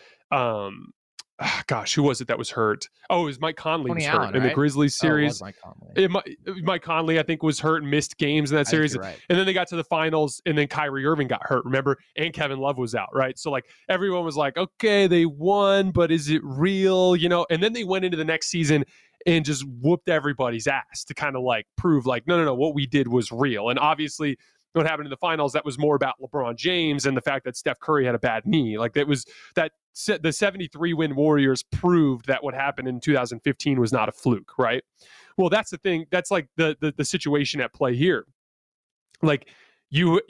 Speaker 2: who was it that was hurt? Oh, it was Mike Conley was hurt
Speaker 4: Allen,
Speaker 2: in
Speaker 4: right?
Speaker 2: the Grizzlies series.
Speaker 4: Oh, it was Mike Conley.
Speaker 2: Mike Conley, I think, was hurt and missed games in that series.
Speaker 4: Right.
Speaker 2: And then they got to the finals, and then Kyrie Irving got hurt, remember? And Kevin Love was out, right? So like everyone was like, okay, they won, but is it real? You know, and then they went into the next season and just whooped everybody's ass to kind of like prove like, no, what we did was real. And obviously what happened in the finals, that was more about LeBron James and the fact that Steph Curry had a bad knee. Like that was that the 73-win Warriors proved that what happened in 2015 was not a fluke, right? Well, that's the thing. That's like the situation at play here. Like you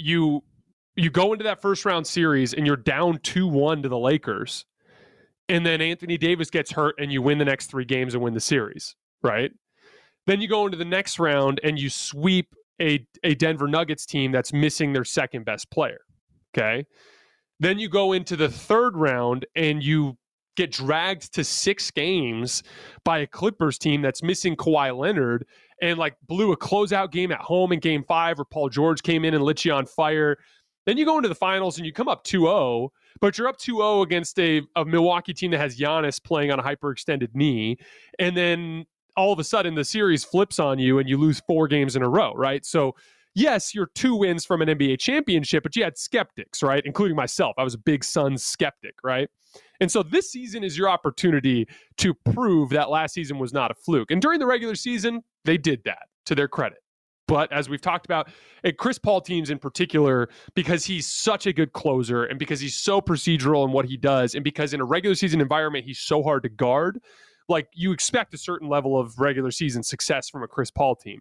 Speaker 2: go into that first round series and you're down 2-1 to the Lakers, and then Anthony Davis gets hurt and you win the next 3 games and win the series, right? Then you go into the next round and you sweep a Denver Nuggets team that's missing their second best player, okay? Then you go into the third round and you get dragged to 6 games by a Clippers team that's missing Kawhi Leonard and like blew a closeout game at home in game 5 where Paul George came in and lit you on fire. Then you go into the finals and you come up 2-0, but you're up 2-0 against a Milwaukee team that has Giannis playing on a hyperextended knee. And then all of a sudden the series flips on you and you lose 4 games in a row, right? So yes, you're 2 wins from an NBA championship, but you had skeptics, right? Including myself. I was a big Suns skeptic, right? And so this season is your opportunity to prove that last season was not a fluke. And during the regular season, they did that, to their credit. But as we've talked about, Chris Paul teams in particular, because he's such a good closer and because he's so procedural in what he does, and because in a regular season environment, he's so hard to guard, like you expect a certain level of regular season success from a Chris Paul team.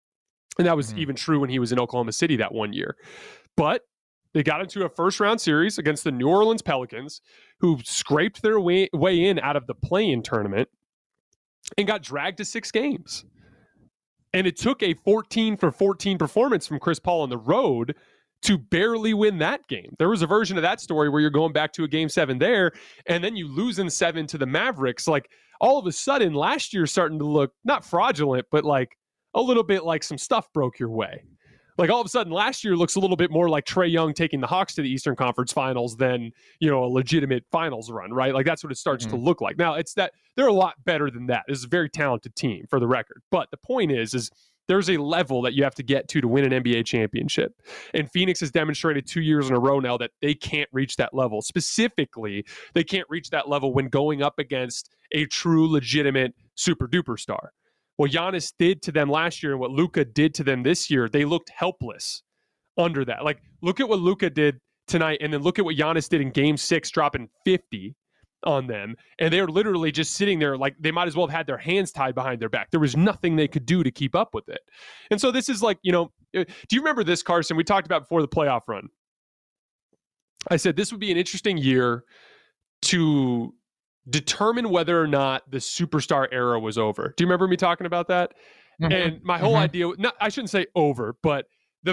Speaker 2: And that was even true when he was in Oklahoma City that one year. But they got into a first-round series against the New Orleans Pelicans, who scraped their way in out of the play-in tournament and got dragged to 6 games. And it took a 14-for-14 performance from Chris Paul on the road to barely win that game. There was a version of that story where you're going back to a game 7 there, and then you lose in 7 to the Mavericks. Like, all of a sudden, last year's starting to look not fraudulent, but like a little bit like some stuff broke your way. Like all of a sudden last year looks a little bit more like Trae Young taking the Hawks to the Eastern Conference Finals than, you know, a legitimate finals run, right? Like that's what it starts to look like. Now it's that they're a lot better than that. This is a very talented team, for the record. But the point is there's a level that you have to get to win an NBA championship. And Phoenix has demonstrated 2 years in a row now that they can't reach that level. Specifically, they can't reach that level when going up against a true legitimate super duper star. What Giannis did to them last year and what Luka did to them this year, they looked helpless under that. Like, look at what Luka did tonight, and then look at what Giannis did in Game 6, dropping 50. on them, and they're literally just sitting there like they might as well have had their hands tied behind their back. There was nothing they could do to keep up with it. And so this is like, do you remember this, Carson? We talked about before the playoff run. I said this would be an interesting year to determine whether or not the superstar era was over. Do you remember me talking about that? Mm-hmm. And my whole idea, I shouldn't say over, but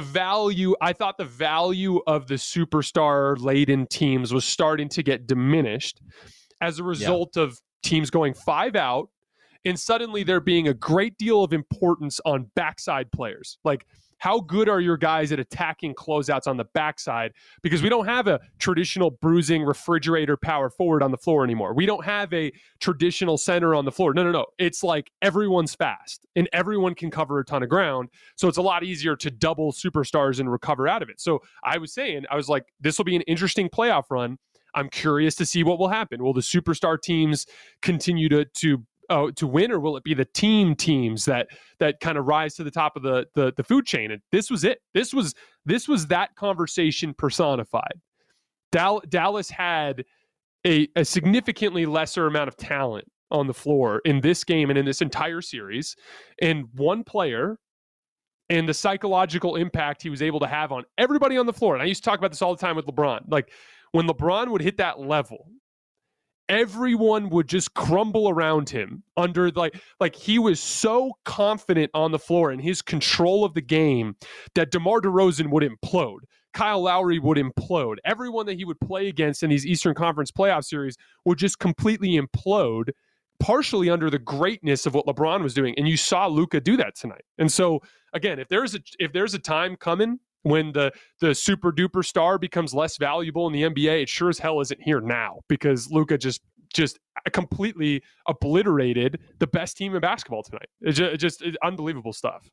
Speaker 2: I thought the value of the superstar laden teams was starting to get diminished as a result of teams going 5 out, and suddenly there being a great deal of importance on backside players. Like, how good are your guys at attacking closeouts on the backside? Because we don't have a traditional bruising refrigerator power forward on the floor anymore. We don't have a traditional center on the floor. No. It's like everyone's fast and everyone can cover a ton of ground. So it's a lot easier to double superstars and recover out of it. So I was like, this will be an interesting playoff run. I'm curious to see what will happen. Will the superstar teams continue to win, or will it be the teams that kind of rise to the top of the food chain? And this was it. This was that conversation personified. Dallas had a significantly lesser amount of talent on the floor in this game and in this entire series, and one player and the psychological impact he was able to have on everybody on the floor. And I used to talk about this all the time with LeBron. Like, when LeBron would hit that level, everyone would just crumble around him under like he was so confident on the floor in his control of the game that DeMar DeRozan would implode. Kyle Lowry would implode. Everyone that he would play against in these Eastern Conference playoff series would just completely implode, partially under the greatness of what LeBron was doing. And you saw Luka do that tonight. And so again, if there's a time coming when the super duper star becomes less valuable in the NBA, it sure as hell isn't here now, because Luka just completely obliterated the best team in basketball tonight. It's unbelievable stuff.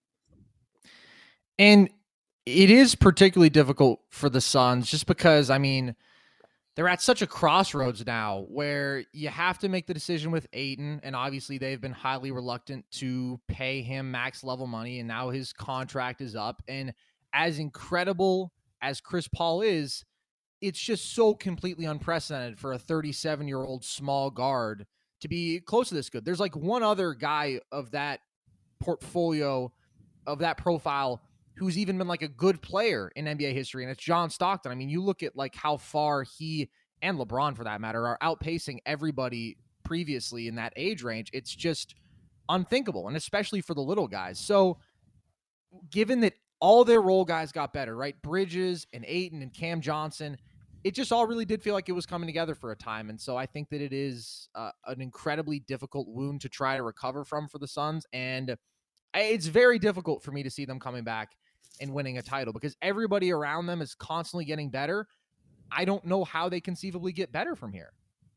Speaker 4: And it is particularly difficult for the Suns just because, I mean, they're at such a crossroads now where you have to make the decision with Ayton, and obviously they've been highly reluctant to pay him max level money, and now his contract is up. And as incredible as Chris Paul is, it's just so completely unprecedented for a 37-year-old small guard to be close to this good. There's like one other guy of that portfolio, of that profile, who's even been like a good player in NBA history, and it's John Stockton. I mean, you look at like how far he, and LeBron for that matter, are outpacing everybody previously in that age range. It's just unthinkable, and especially for the little guys. So given that all their role guys got better, right? Bridges and Ayton and Cam Johnson, it just all really did feel like it was coming together for a time. And so I think that it is an incredibly difficult wound to try to recover from for the Suns. And it's very difficult for me to see them coming back and winning a title because everybody around them is constantly getting better. I don't know how they conceivably get better from here.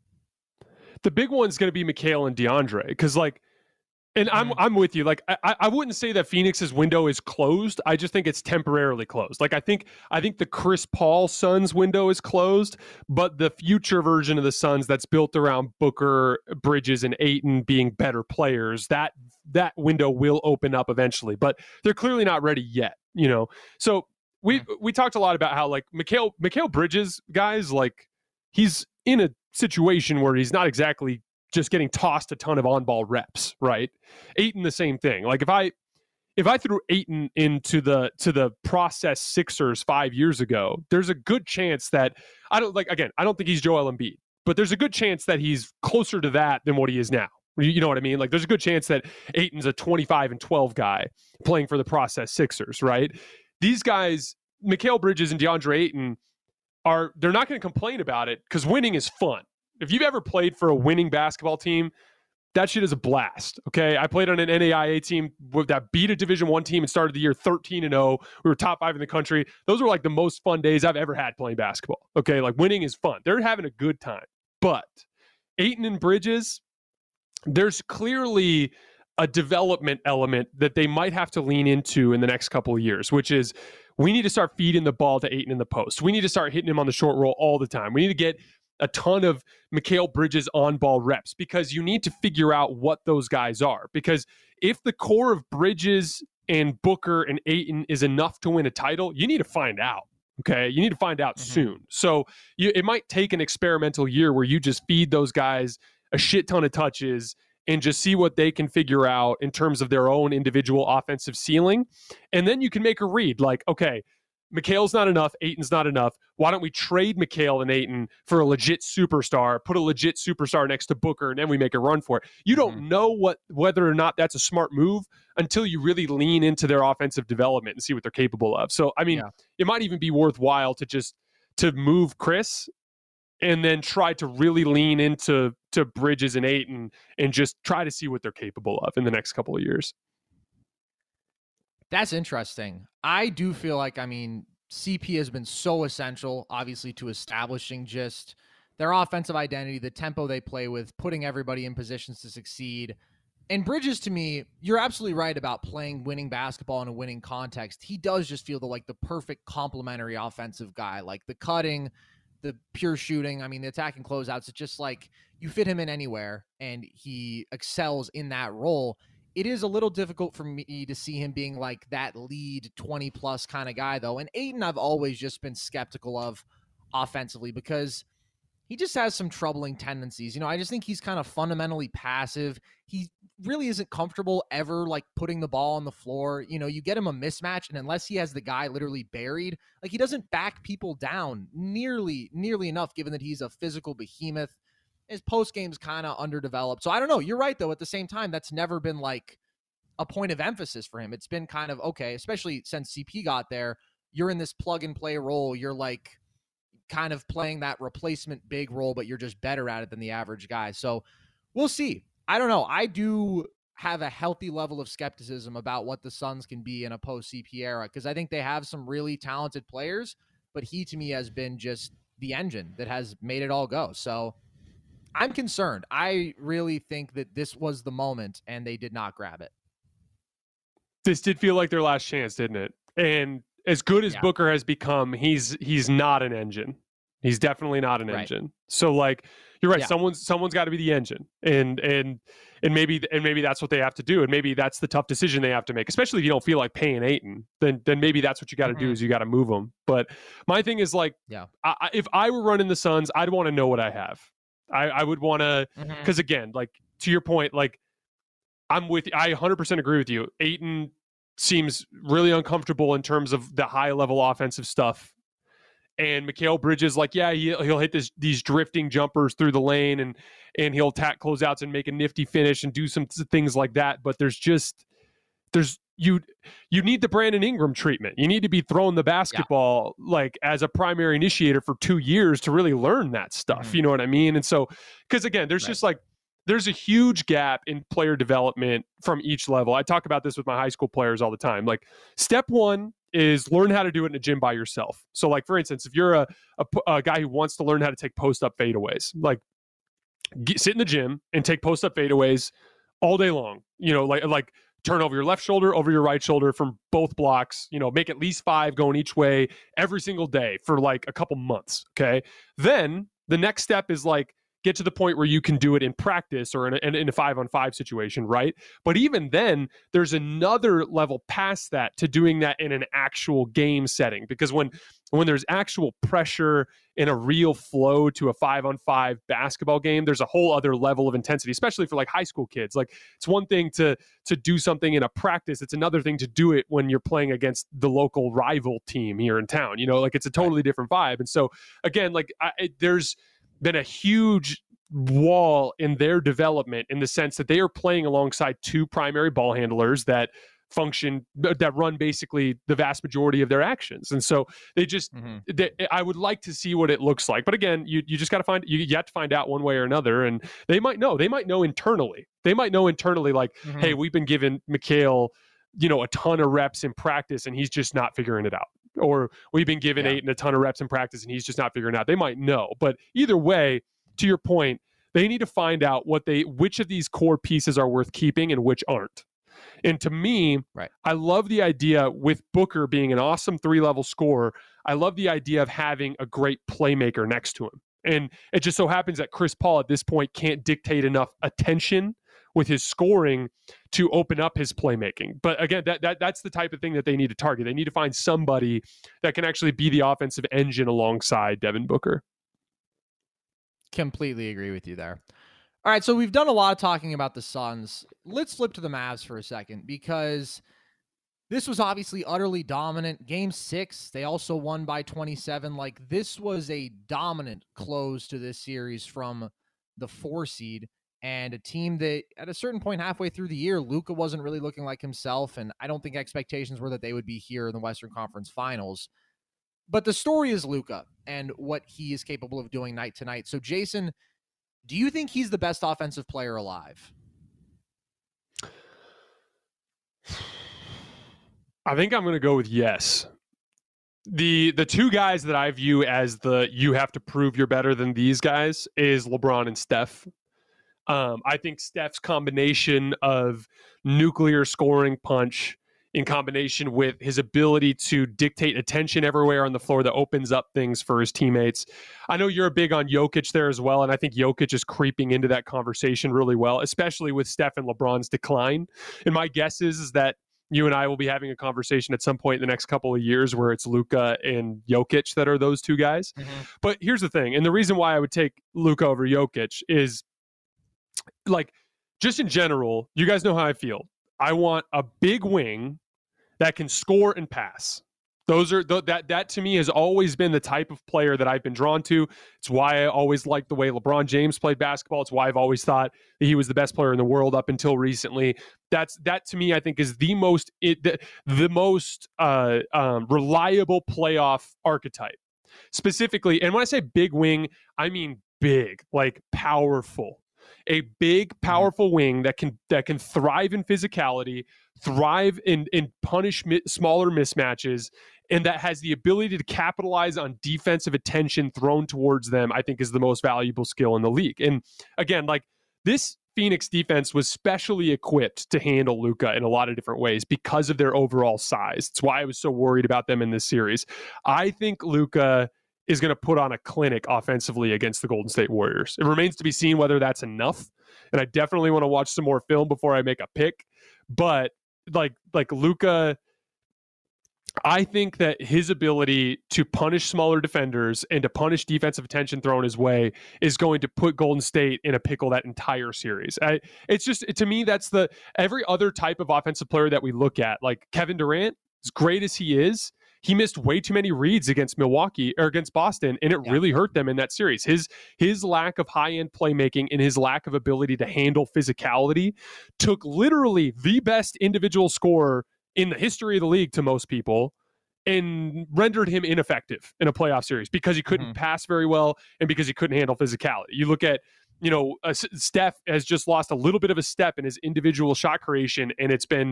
Speaker 2: The big one's going to be Mikal and DeAndre, because and I'm with you. Like, I wouldn't say that Phoenix's window is closed. I just think it's temporarily closed. Like, I think the Chris Paul Suns window is closed, but the future version of the Suns that's built around Booker, Bridges, and Ayton being better players, that window will open up eventually. But they're clearly not ready yet, So we talked a lot about how, like, Mikal Bridges, guys, like, he's in a situation where he's not exactly just getting tossed a ton of on-ball reps, right? Ayton, the same thing. Like, if I threw Ayton into the process Sixers 5 years ago, there's a good chance that I don't think he's Joel Embiid, but there's a good chance that he's closer to that than what he is now. You know what I mean? Like, there's a good chance that Ayton's a 25-12 guy playing for the process Sixers, right? These guys, Mikal Bridges and DeAndre Ayton, they're not going to complain about it because winning is fun. If you've ever played for a winning basketball team, that shit is a blast. Okay, I played on an NAIA team that beat a Division I team and started the year 13-0. We were top 5 in the country. Those were like the most fun days I've ever had playing basketball. Okay, like, winning is fun. They're having a good time. But Ayton and Bridges, there's clearly a development element that they might have to lean into in the next couple of years, which is we need to start feeding the ball to Ayton in the post. We need to start hitting him on the short roll all the time. We need to get a ton of Mikal Bridges on-ball reps, because you need to figure out what those guys are. Because if the core of Bridges and Booker and Ayton is enough to win a title, you need to find out. Okay. You need to find out soon. So it might take an experimental year where you just feed those guys a shit ton of touches and just see what they can figure out in terms of their own individual offensive ceiling. And then you can make a read like, okay, Mikhail's not enough. Ayton's not enough. Why don't we trade Mikhail and Ayton for a legit superstar, put a legit superstar next to Booker, and then we make a run for it? You don't know whether or not that's a smart move until you really lean into their offensive development and see what they're capable of. So, I mean, it might even be worthwhile to move Chris and then try to really lean into Bridges and Ayton and just try to see what they're capable of in the next couple of years.
Speaker 4: That's interesting. I do feel like, I mean, CP has been so essential, obviously, to establishing just their offensive identity, the tempo they play with, putting everybody in positions to succeed. And Bridges, to me, you're absolutely right about playing winning basketball in a winning context. He does just feel like the perfect complementary offensive guy, like the cutting, the pure shooting. I mean, the attacking closeouts, it's just like you fit him in anywhere and he excels in that role. It is a little difficult for me to see him being like that lead 20 plus kind of guy though. And Ayton, I've always just been skeptical of offensively because he just has some troubling tendencies. You know, I just think he's kind of fundamentally passive. He really isn't comfortable ever like putting the ball on the floor. You know, you get him a mismatch and unless he has the guy literally buried, like he doesn't back people down nearly enough given that he's a physical behemoth. His post game's kind of underdeveloped. So I don't know. You're right, though. At the same time, that's never been like a point of emphasis for him. It's been kind of okay, especially since CP got there. You're in this plug and play role. You're like kind of playing that replacement big role, but you're just better at it than the average guy. So we'll see. I don't know. I do have a healthy level of skepticism about what the Suns can be in a post CP era because I think they have some really talented players, but he to me has been just the engine that has made it all go. So I'm concerned. I really think that this was the moment and they did not grab it.
Speaker 2: This did feel like their last chance, didn't it? And as good as Booker has become, he's not an engine. He's definitely not an engine. So like you're right, someone's got to be the engine. And maybe that's what they have to do. And maybe that's the tough decision they have to make, especially if you don't feel like paying Ayton. Then maybe that's what you got to do is you got to move him. But my thing is like if I were running the Suns, I'd want to know what I have. I would want to, because again, like to your point, like I'm with you. I 100% agree with you. Ayton seems really uncomfortable in terms of the high level offensive stuff. And Mikal Bridges, like, he'll hit these drifting jumpers through the lane and he'll attack closeouts and make a nifty finish and do some things like that. But you need the Brandon Ingram treatment. You need to be throwing the basketball like as a primary initiator for 2 years to really learn that stuff. You know what I mean? And so, because again, there's just like, there's a huge gap in player development from each level. I talk about this with my high school players all the time. Like step one is learn how to do it in a gym by yourself. So like, for instance, if you're a guy who wants to learn how to take post-up fadeaways, like sit in the gym and take post-up fadeaways all day long, you know, like turn over your left shoulder, over your right shoulder from both blocks, you know, make at least 5 going each way every single day for like a couple months. Okay. Then the next step is like, get to the point where you can do it in practice or in a 5-on-5 situation, right? But even then, there's another level past that to doing that in an actual game setting. Because when there's actual pressure in a real flow to a 5-on-5 basketball game, there's a whole other level of intensity, especially for like high school kids. Like it's one thing to do something in a practice. It's another thing to do it when you're playing against the local rival team here in town. You know, like it's a totally different vibe. And so again, like there's been a huge wall in their development in the sense that they are playing alongside 2 primary ball handlers that run basically the vast majority of their actions. And so they just, I would like to see what it looks like. But again, you just got to you have to find out one way or another. And they might know internally. Like, hey, we've been giving Mikal, you know, a ton of reps in practice and he's just not figuring it out. Or we've been giving Ayton a ton of reps in practice and he's just not figuring it out. They might know. But either way, to your point, they need to find out which of these core pieces are worth keeping and which aren't. And to me, I love the idea with Booker being an awesome 3-level scorer. I love the idea of having a great playmaker next to him. And it just so happens that Chris Paul at this point can't dictate enough attention with his scoring to open up his playmaking. But again, that's the type of thing that they need to target. They need to find somebody that can actually be the offensive engine alongside Devin Booker.
Speaker 4: Completely agree with you there. All right, so we've done a lot of talking about the Suns. Let's flip to the Mavs for a second, because this was obviously utterly dominant. Game 6, they also won by 27. Like, this was a dominant close to this series from the 4 seed, and a team that at a certain point halfway through the year, Luka wasn't really looking like himself, and I don't think expectations were that they would be here in the Western Conference Finals. But the story is Luka and what he is capable of doing night to night. So, Jason, do you think he's the best offensive player alive?
Speaker 2: I think I'm going to go with yes. The two guys that I view as you have to prove you're better than these guys is LeBron and Steph. I think Steph's combination of nuclear scoring punch in combination with his ability to dictate attention everywhere on the floor that opens up things for his teammates. I know you're big on Jokic there as well, and I think Jokic is creeping into that conversation really well, especially with Steph and LeBron's decline. And my guess is that you and I will be having a conversation at some point in the next couple of years where it's Luka and Jokic that are those two guys. Mm-hmm. But here's the thing, and the reason why I would take Luka over Jokic is, like, just in general, you guys know how I feel. I want a big wing that can score and pass. Those are that to me has always been the type of player that I've been drawn to. It's why I always liked the way LeBron James played basketball. It's why I've always thought that he was the best player in the world up until recently. That to me, I think, is the most reliable playoff archetype. Specifically, and when I say big wing, I mean big, like powerful. A big, powerful wing that can thrive in physicality, thrive in punish smaller mismatches, and that has the ability to capitalize on defensive attention thrown towards them, I think is the most valuable skill in the league. And again, like, this Phoenix defense was specially equipped to handle Luka in a lot of different ways because of their overall size. It's why I was so worried about them in this series. I think Luka is going to put on a clinic offensively against the Golden State Warriors. It remains to be seen whether that's enough, and I definitely want to watch some more film before I make a pick. But like Luka, I think that his ability to punish smaller defenders and to punish defensive attention thrown his way is going to put Golden State in a pickle that entire series. It's just, to me, that's every other type of offensive player that we look at, like Kevin Durant, as great as he is, he missed way too many reads against Milwaukee or against Boston, and it really hurt them in that series. His lack of high-end playmaking and his lack of ability to handle physicality took literally the best individual scorer in the history of the league to most people and rendered him ineffective in a playoff series because he couldn't pass very well and because he couldn't handle physicality. You look at, Steph has just lost a little bit of a step in his individual shot creation, and it's been,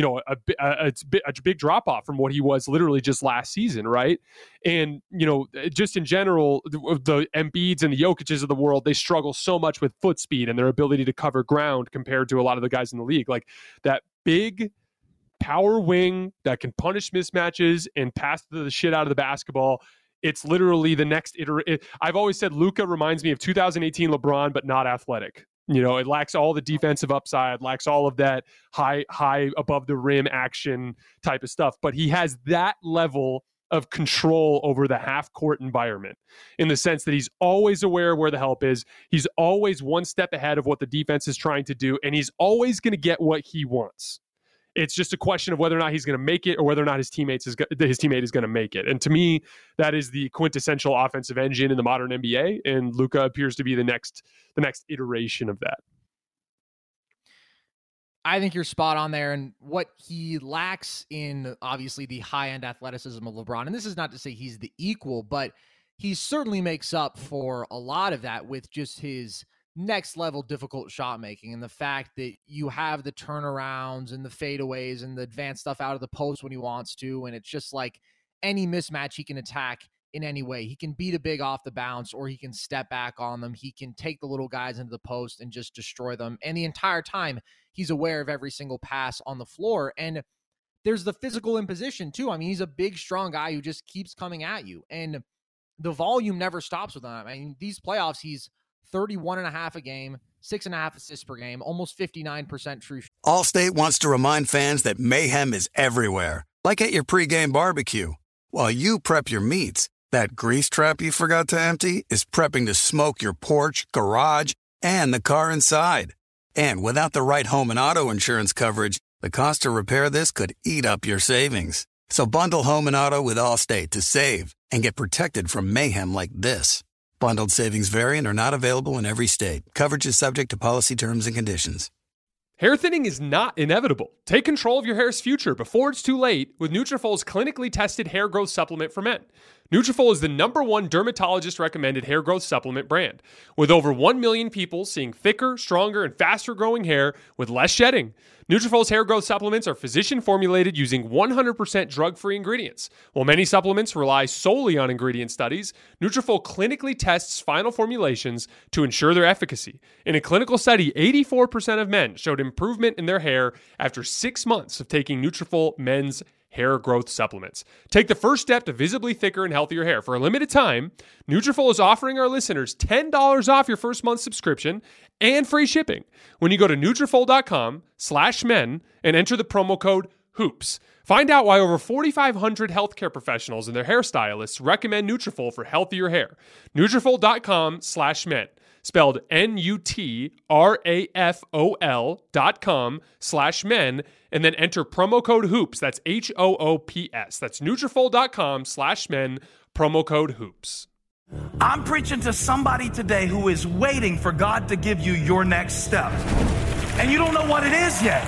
Speaker 2: a big drop off from what he was literally just last season, right? And, just in general, the Embiids and the Jokic's of the world, they struggle so much with foot speed and their ability to cover ground compared to a lot of the guys in the league. Like, that big power wing that can punish mismatches and pass the shit out of the basketball. It's literally the next iteration. I've always said Luka reminds me of 2018 LeBron, but not athletic. It lacks all the defensive upside, lacks all of that high above the rim action type of stuff. But he has that level of control over the half court environment in the sense that he's always aware where the help is. He's always one step ahead of what the defense is trying to do, and he's always going to get what he wants. It's just a question of whether or not he's going to make it or whether or not his teammate is going to make it. And to me, that is the quintessential offensive engine in the modern NBA. And Luka appears to be the next iteration of that.
Speaker 4: I think you're spot on there. And what he lacks in, obviously, the high-end athleticism of LeBron, and this is not to say he's the equal, but he certainly makes up for a lot of that with just his next level difficult shot making and the fact that you have the turnarounds and the fadeaways and the advanced stuff out of the post when he wants to. And it's just like any mismatch he can attack in any way. He can beat a big off the bounce, or he can step back on them. He can take the little guys into the post and just destroy them. And the entire time he's aware of every single pass on the floor. And there's the physical imposition too. I mean, he's a big, strong guy who just keeps coming at you, and the volume never stops with him. I mean, these playoffs, he's 31.5 a game, 6.5 assists per game, almost 59% true.
Speaker 1: Allstate wants to remind fans that mayhem is everywhere, like at your pregame barbecue. While you prep your meats, that grease trap you forgot to empty is prepping to smoke your porch, garage, and the car inside. And without the right home and auto insurance coverage, the cost to repair this could eat up your savings. So bundle home and auto with Allstate to save and get protected from mayhem like this. Bundled savings vary and are not available in every state. Coverage is subject to policy terms and conditions.
Speaker 2: Hair thinning is not inevitable. Take control of your hair's future before it's too late with Nutrafol's clinically tested hair growth supplement for men. Nutrafol is the #1 dermatologist-recommended hair growth supplement brand, with over 1 million people seeing thicker, stronger, and faster-growing hair with less shedding. Nutrafol's hair growth supplements are physician-formulated using 100% drug-free ingredients. While many supplements rely solely on ingredient studies, Nutrafol clinically tests final formulations to ensure their efficacy. In a clinical study, 84% of men showed improvement in their hair after 6 months of taking Nutrafol men's hair growth supplements. Take the first step to visibly thicker and healthier hair. For a limited time, Nutrafol is offering our listeners $10 off your first month subscription and free shipping when you go to Nutrafol.com/men and enter the promo code HOOPS. Find out why over 4,500 healthcare professionals and their hairstylists recommend Nutrafol for healthier hair. Nutrafol.com/men. Spelled Nutrafol.com/men, and then enter promo code HOOPS. That's HOOPS. That's Nutrafol.com/men, promo code HOOPS.
Speaker 5: I'm preaching to somebody today who is waiting for God to give you your next step. And you don't know what it is yet.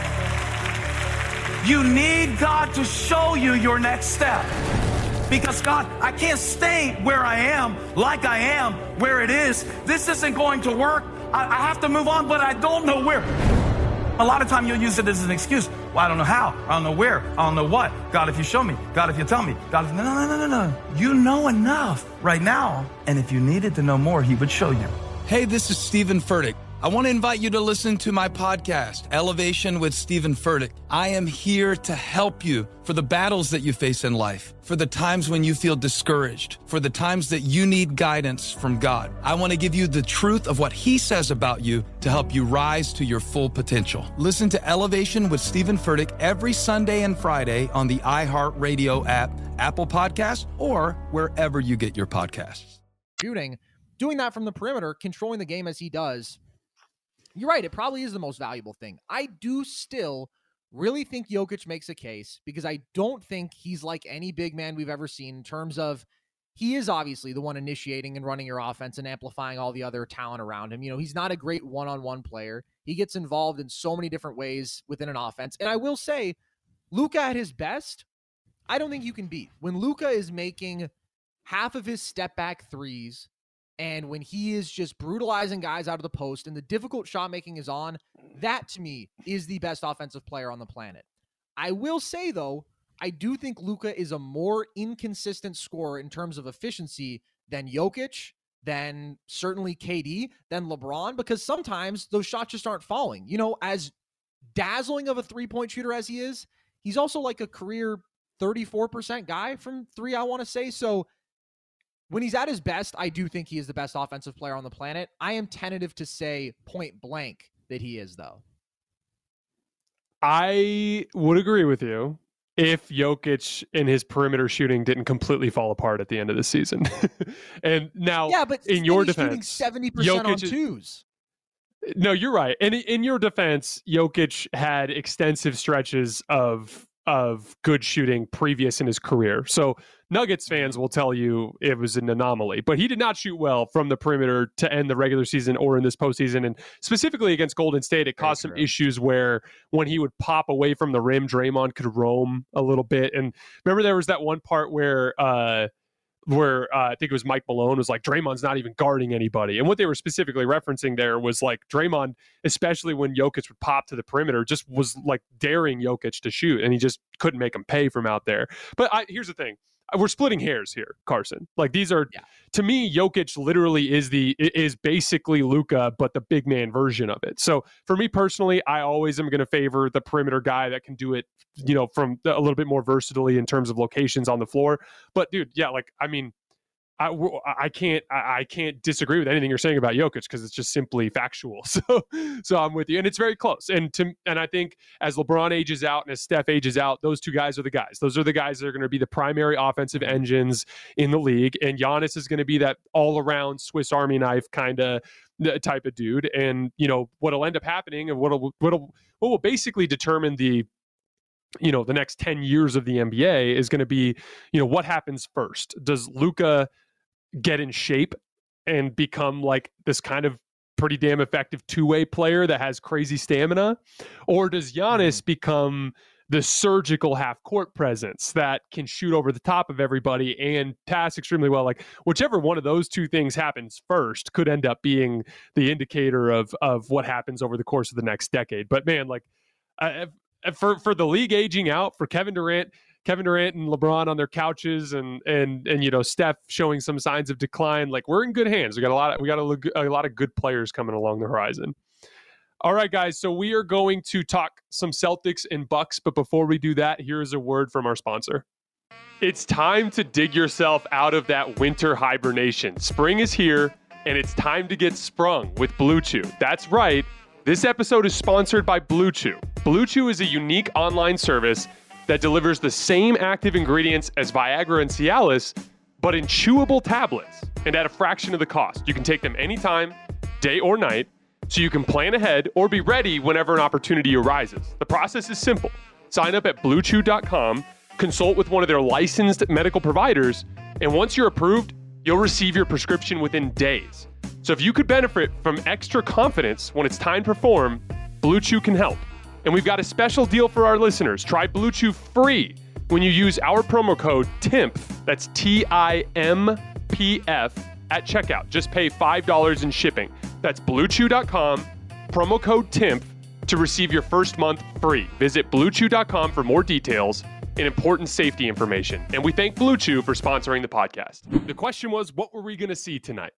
Speaker 5: You need God to show you your next step. Because God, I can't stay where I am, like I am, where it is. This isn't going to work. I have to move on, but I don't know where. A lot of time you'll use it as an excuse. Well, I don't know how. I don't know where. I don't know what. God, if you show me. God, if you tell me. God, if... No. You know enough right now. And if you needed to know more, he would show you.
Speaker 6: Hey, this is Stephen Furtick. I want to invite you to listen to my podcast, Elevation with Stephen Furtick. I am here to help you for the battles that you face in life, for the times when you feel discouraged, for the times that you need guidance from God. I want to give you the truth of what he says about you to help you rise to your full potential. Listen to Elevation with Stephen Furtick every Sunday and Friday on the iHeartRadio app, Apple Podcasts, or wherever you get your podcasts.
Speaker 4: Doing that from the perimeter, controlling the game as he does. You're right. It probably is the most valuable thing. I do still really think Jokic makes a case because I don't think he's like any big man we've ever seen in terms of he is obviously the one initiating and running your offense and amplifying all the other talent around him. You know, he's not a great one-on-one player. He gets involved in so many different ways within an offense. And I will say, Luka at his best, I don't think you can beat. When Luka is making half of his step-back threes, and when he is just brutalizing guys out of the post and the difficult shot making is on, that to me is the best offensive player on the planet. I will say, though, I do think Luka is a more inconsistent scorer in terms of efficiency than Jokic, than certainly KD, than LeBron, because sometimes those shots just aren't falling. You know, as dazzling of a three-point shooter as he is, he's also like a career 34% guy from three, I want to say. So when he's at his best, I do think he is the best offensive player on the planet. I am tentative to say point blank that he is, though.
Speaker 2: I would agree with you if Jokic and his perimeter shooting didn't completely fall apart at the end of the season. And now,
Speaker 4: yeah, but
Speaker 2: in your defense,
Speaker 4: 70%
Speaker 2: Jokic
Speaker 4: on twos.
Speaker 2: No, you're right. And in your defense, Jokic had extensive stretches of good shooting previous in his career. So Nuggets fans will tell you it was an anomaly, but he did not shoot well from the perimeter to end the regular season or in this postseason. And specifically against Golden State, it caused some issues where when he would pop away from the rim, Draymond could roam a little bit. And remember there was that one part where I think it was Mike Malone was like, Draymond's not even guarding anybody. And what they were specifically referencing there was like Draymond, especially when Jokic would pop to the perimeter, just was like daring Jokic to shoot, and he just couldn't make him pay from out there. But here's the thing. We're splitting hairs here, Carson. Like these are, to me, Jokic literally is basically Luka, but the big man version of it. So for me personally, I always am going to favor the perimeter guy that can do it, you know, from a little bit more versatility in terms of locations on the floor. But dude, yeah, like, I mean, I can't disagree with anything you're saying about Jokic because it's just simply factual. So I'm with you, and it's very close. And I think as LeBron ages out and as Steph ages out, those two guys are the guys. Those are the guys that are going to be the primary offensive engines in the league. And Giannis is going to be that all around Swiss Army knife kind of type of dude. And what'll end up happening and what will basically determine the next 10 years of the NBA is going to be, what happens first? Does Luka get in shape and become like this kind of pretty damn effective two-way player that has crazy stamina? Or does Giannis become the surgical half-court presence that can shoot over the top of everybody and pass extremely well? Like, whichever one of those two things happens first could end up being the indicator of what happens over the course of the next decade. But man, like, for the league aging out, for Kevin Durant and LeBron on their couches, and Steph showing some signs of decline, like, we're in good hands. We got a lot of good players coming along the horizon. All right, guys. So we are going to talk some Celtics and Bucks, but before we do that, here's a word from our sponsor. It's time to dig yourself out of that winter hibernation. Spring is here, and it's time to get sprung with Blue Chew. That's right. This episode is sponsored by Blue Chew. Blue Chew is a unique online service that delivers the same active ingredients as Viagra and Cialis, but in chewable tablets and at a fraction of the cost. You can take them anytime, day or night, so you can plan ahead or be ready whenever an opportunity arises. The process is simple. Sign up at bluechew.com, consult with one of their licensed medical providers, and once you're approved, you'll receive your prescription within days. So if you could benefit from extra confidence when it's time to perform, Blue Chew can help. And we've got a special deal for our listeners. Try Blue Chew free when you use our promo code TIMPF, that's TIMPF, at checkout. Just pay $5 in shipping. That's bluechew.com, promo code TIMPF, to receive your first month free. Visit bluechew.com for more details and important safety information. And we thank Blue Chew for sponsoring the podcast. The question was, what were we going to see tonight?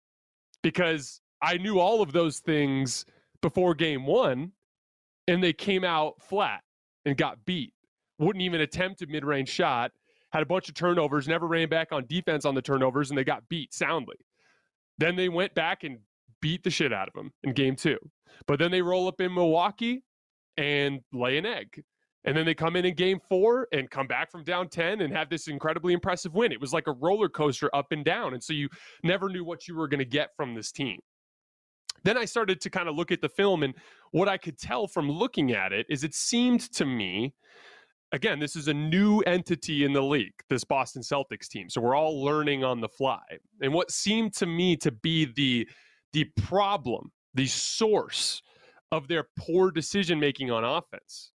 Speaker 2: Because I knew all of those things before game one, and they came out flat and got beat. Wouldn't even attempt a mid-range shot, had a bunch of turnovers, never ran back on defense on the turnovers, and they got beat soundly. Then they went back and beat the shit out of them in game two. But then they roll up in Milwaukee and lay an egg. And then they come in game four and come back from down 10 and have this incredibly impressive win. It was like a roller coaster up and down. And so you never knew what you were going to get from this team. Then I started to kind of look at the film, and what I could tell from looking at it is it seemed to me, again, this is a new entity in the league, this Boston Celtics team. So we're all learning on the fly. And what seemed to me to be the problem, the source of their poor decision-making on offense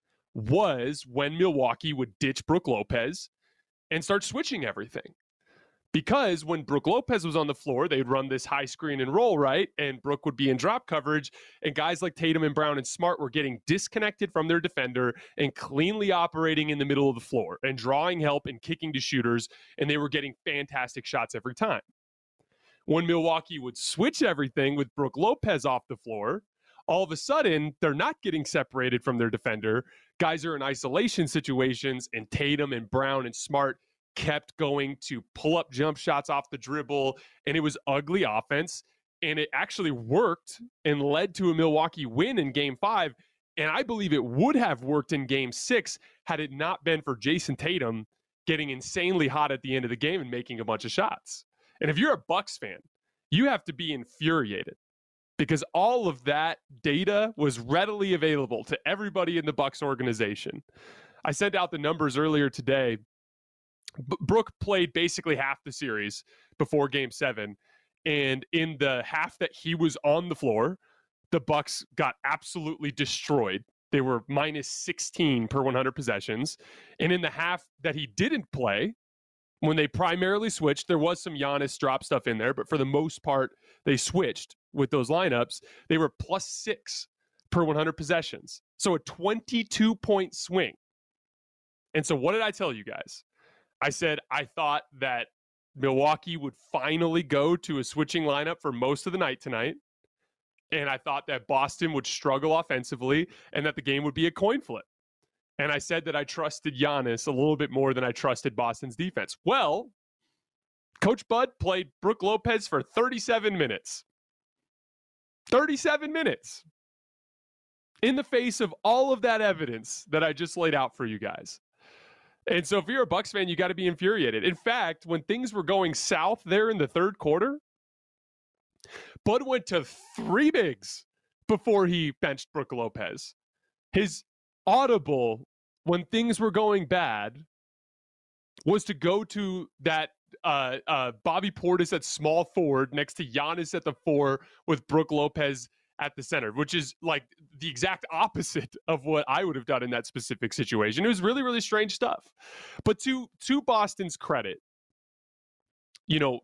Speaker 2: was when Milwaukee would ditch Brook Lopez and start switching everything. Because when Brook Lopez was on the floor, they'd run this high screen and roll, right? And Brook would be in drop coverage, and guys like Tatum and Brown and Smart were getting disconnected from their defender and cleanly operating in the middle of the floor and drawing help and kicking to shooters, and they were getting fantastic shots every time. When Milwaukee would switch everything with Brook Lopez off the floor, all of a sudden, they're not getting separated from their defender. Guys are in isolation situations, and Tatum and Brown and Smart kept going to pull up jump shots off the dribble, and it was ugly offense, and it actually worked and led to a Milwaukee win in game 5, and I believe it would have worked in game 6 had it not been for Jason Tatum getting insanely hot at the end of the game and making a bunch of shots. And if you're a Bucks fan, you have to be infuriated because all of that data was readily available to everybody in the Bucks organization. I sent out the numbers earlier today. Brook played basically half the series before game 7. And in the half that he was on the floor, the Bucks got absolutely destroyed. They were minus 16 per 100 possessions. And in the half that he didn't play, when they primarily switched, there was some Giannis drop stuff in there, but for the most part, they switched with those lineups. They were plus 6 per 100 possessions. So a 22-point swing. And so what did I tell you guys? I said I thought that Milwaukee would finally go to a switching lineup for most of the night tonight. And I thought that Boston would struggle offensively and that the game would be a coin flip. And I said that I trusted Giannis a little bit more than I trusted Boston's defense. Well, Coach Bud played Brook Lopez for 37 minutes. 37 minutes. In the face of all of that evidence that I just laid out for you guys. And so if you're a Bucks fan, you got to be infuriated. In fact, when things were going south there in the third quarter, Bud went to 3 bigs before he benched Brook Lopez. His audible when things were going bad was to go to that Bobby Portis at small forward next to Giannis at the 4 with Brook Lopez at the center, which is like the exact opposite of what I would have done in that specific situation. It was really, really strange stuff. But to Boston's credit, you know,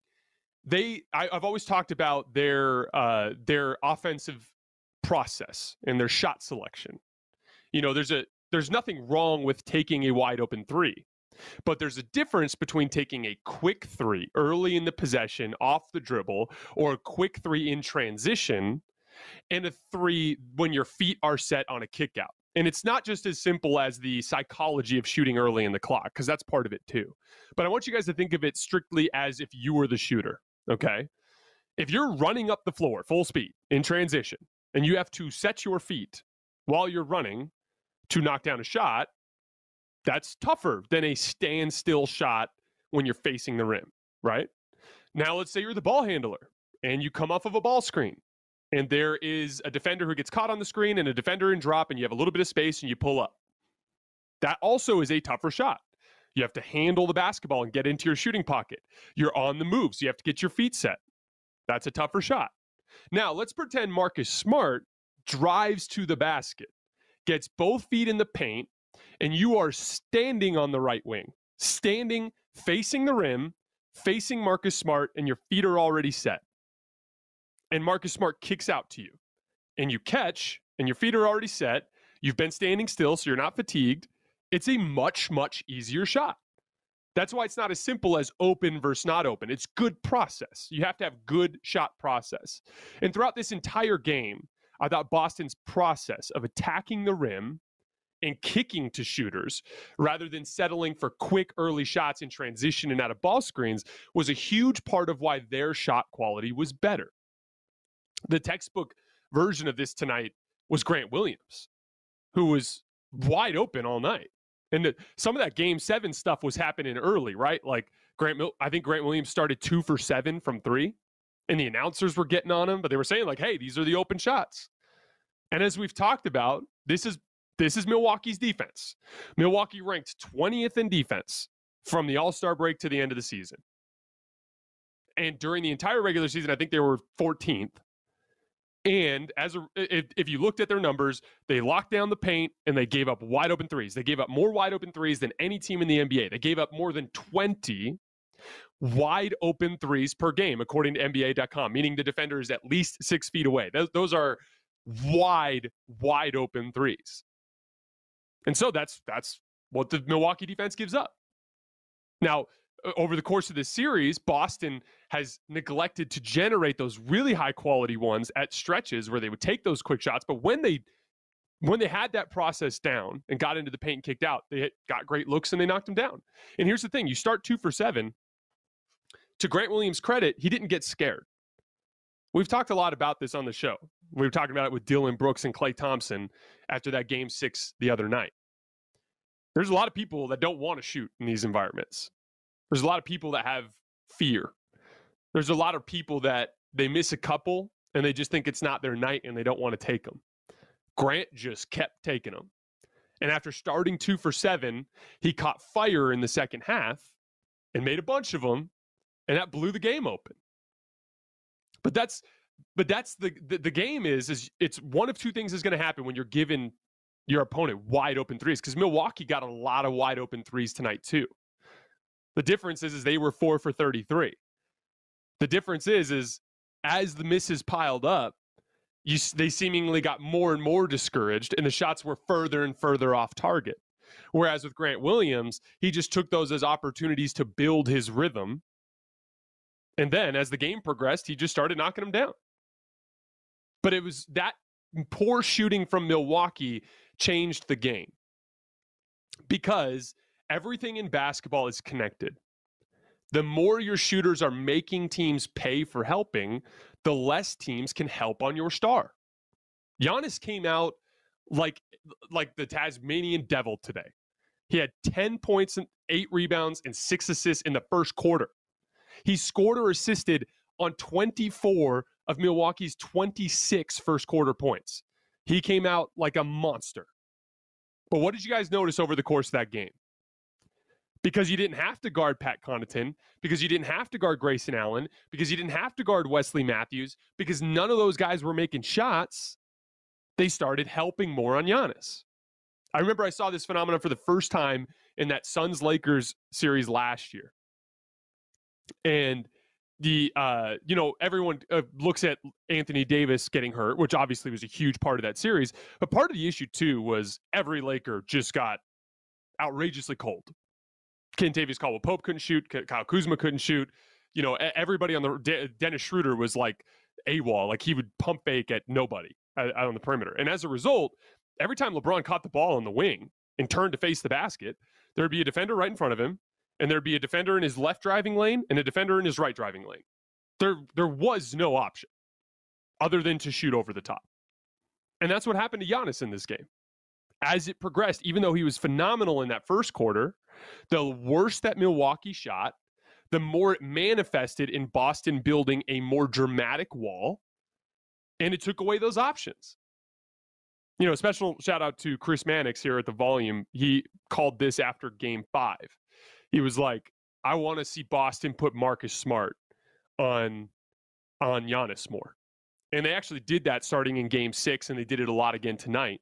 Speaker 2: I've always talked about their offensive process and their shot selection. You know, there's nothing wrong with taking a wide open 3. But there's a difference between taking a quick 3 early in the possession off the dribble or a quick 3 in transition and a 3 when your feet are set on a kick out. And it's not just as simple as the psychology of shooting early in the clock, because that's part of it too. But I want you guys to think of it strictly as if you were the shooter, okay? If you're running up the floor full speed in transition and you have to set your feet while you're running to knock down a shot, that's tougher than a standstill shot when you're facing the rim, right? Now, let's say you're the ball handler and you come off of a ball screen and there is a defender who gets caught on the screen and a defender in drop and you have a little bit of space and you pull up. That also is a tougher shot. You have to handle the basketball and get into your shooting pocket. You're on the move, so you have to get your feet set. That's a tougher shot. Now, let's pretend Marcus Smart drives to the basket, gets both feet in the paint, and you are standing on the right wing, standing, facing the rim, facing Marcus Smart, and your feet are already set. And Marcus Smart kicks out to you, and you catch, and your feet are already set. You've been standing still, so you're not fatigued. It's a much, much easier shot. That's why it's not as simple as open versus not open. It's good process. You have to have good shot process. And throughout this entire game, I thought Boston's process of attacking the rim and kicking to shooters rather than settling for quick early shots in transition and out of ball screens was a huge part of why their shot quality was better. The textbook version of this tonight was Grant Williams, who was wide open all night. And some of that Game 7 stuff was happening early, right? Like I think Grant Williams started 2 for 7 from 3, and the announcers were getting on him, but they were saying like, hey, these are the open shots. And as we've talked about, this is Milwaukee's defense. Milwaukee ranked 20th in defense from the All-Star break to the end of the season. And during the entire regular season, I think they were 14th. And if you looked at their numbers, they locked down the paint and they gave up wide open threes. They gave up more wide open threes than any team in the NBA. They gave up more than 20 wide open threes per game, according to NBA.com, meaning the defender is at least 6 feet away. Those are wide open threes. And so that's what the Milwaukee defense gives up. Now, over the course of this series, Boston has neglected to generate those really high quality ones at stretches where they would take those quick shots. But when they had that process down and got into the paint and kicked out, they got great looks and they knocked them down. And here's the thing. You start 2 for 7. To Grant Williams' credit, he didn't get scared. We've talked a lot about this on the show. We were talking about it with Dillon Brooks and Klay Thompson after that Game 6 the other night. There's a lot of people that don't want to shoot in these environments. There's a lot of people that have fear. There's a lot of people that they miss a couple and they just think it's not their night and they don't want to take them. Grant just kept taking them. And after starting 2 for 7, he caught fire in the second half and made a bunch of them, and that blew the game open. But that's the game is it's one of two things is going to happen when you're giving your opponent wide open threes, because Milwaukee got a lot of wide open threes tonight too. The difference is they were 4 for 33. The difference is as the misses piled up, they seemingly got more and more discouraged, and the shots were further and further off target. Whereas with Grant Williams, he just took those as opportunities to build his rhythm. And then as the game progressed, he just started knocking them down. But it was that poor shooting from Milwaukee changed the game, because everything in basketball is connected. The more your shooters are making teams pay for helping, the less teams can help on your star. Giannis came out like the Tasmanian devil today. He had 10 points and 8 rebounds and 6 assists in the first quarter. He scored or assisted on 24 of Milwaukee's 26 first quarter points. He came out like a monster. But what did you guys notice over the course of that game? Because you didn't have to guard Pat Connaughton, because you didn't have to guard Grayson Allen, because you didn't have to guard Wesley Matthews, because none of those guys were making shots, they started helping more on Giannis. I remember I saw this phenomenon for the first time in that Suns-Lakers series last year. And everyone looks at Anthony Davis getting hurt, which obviously was a huge part of that series. But part of the issue, too, was every Laker just got outrageously cold. Kentavious Caldwell-Pope couldn't shoot. Kyle Kuzma couldn't shoot. Everybody on the Dennis Schroeder was like AWOL. Like he would pump fake at nobody out on the perimeter. And as a result, every time LeBron caught the ball on the wing and turned to face the basket, there'd be a defender right in front of him, and there'd be a defender in his left driving lane and a defender in his right driving lane. There was no option other than to shoot over the top. And that's what happened to Giannis in this game. As it progressed, even though he was phenomenal in that first quarter, the worse that Milwaukee shot, the more it manifested in Boston building a more dramatic wall, and it took away those options. A special shout out to Chris Mannix here at the Volume. He called this after Game 5. He was like, I want to see Boston put Marcus Smart on Giannis more. And they actually did that starting in Game 6, and they did it a lot again tonight.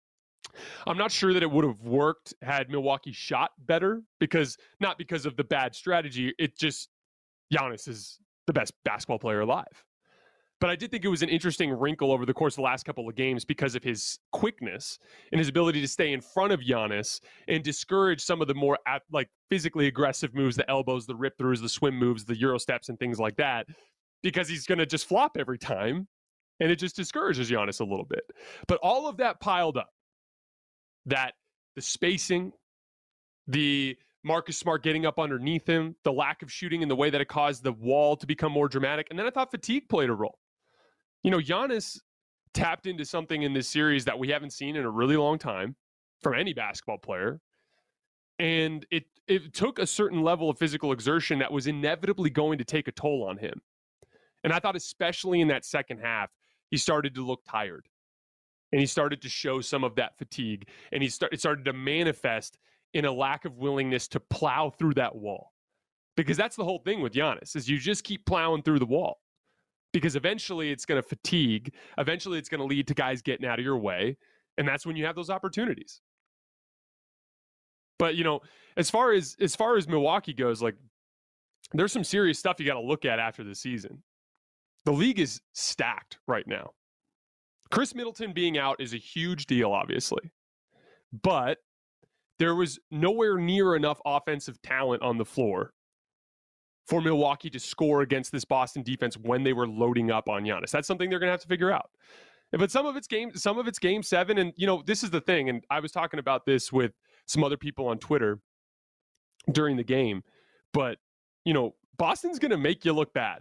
Speaker 2: I'm not sure that it would have worked had Milwaukee shot better, not because of the bad strategy. It just, Giannis is the best basketball player alive. But I did think it was an interesting wrinkle over the course of the last couple of games because of his quickness and his ability to stay in front of Giannis and discourage some of the more physically aggressive moves, the elbows, the rip throughs, the swim moves, the Euro steps, and things like that, because he's going to just flop every time, and it just discourages Giannis a little bit. But all of that piled up, that the spacing, the Marcus Smart getting up underneath him, the lack of shooting in the way that it caused the wall to become more dramatic. And then I thought fatigue played a role. Giannis tapped into something in this series that we haven't seen in a really long time from any basketball player. And it took a certain level of physical exertion that was inevitably going to take a toll on him. And I thought especially in that second half, he started to look tired. And he started to show some of that fatigue. And it started to manifest in a lack of willingness to plow through that wall. Because that's the whole thing with Giannis, is you just keep plowing through the wall. Because eventually it's going to fatigue. Eventually it's going to lead to guys getting out of your way. And that's when you have those opportunities. But, as far as Milwaukee goes, there's some serious stuff you got to look at after the season. The league is stacked right now. Chris Middleton being out is a huge deal, obviously. But there was nowhere near enough offensive talent on the floor for Milwaukee to score against this Boston defense when they were loading up on Giannis. That's something they're going to have to figure out. But some of it's game 7. And, this is the thing. And I was talking about this with some other people on Twitter during the game. But, Boston's going to make you look bad.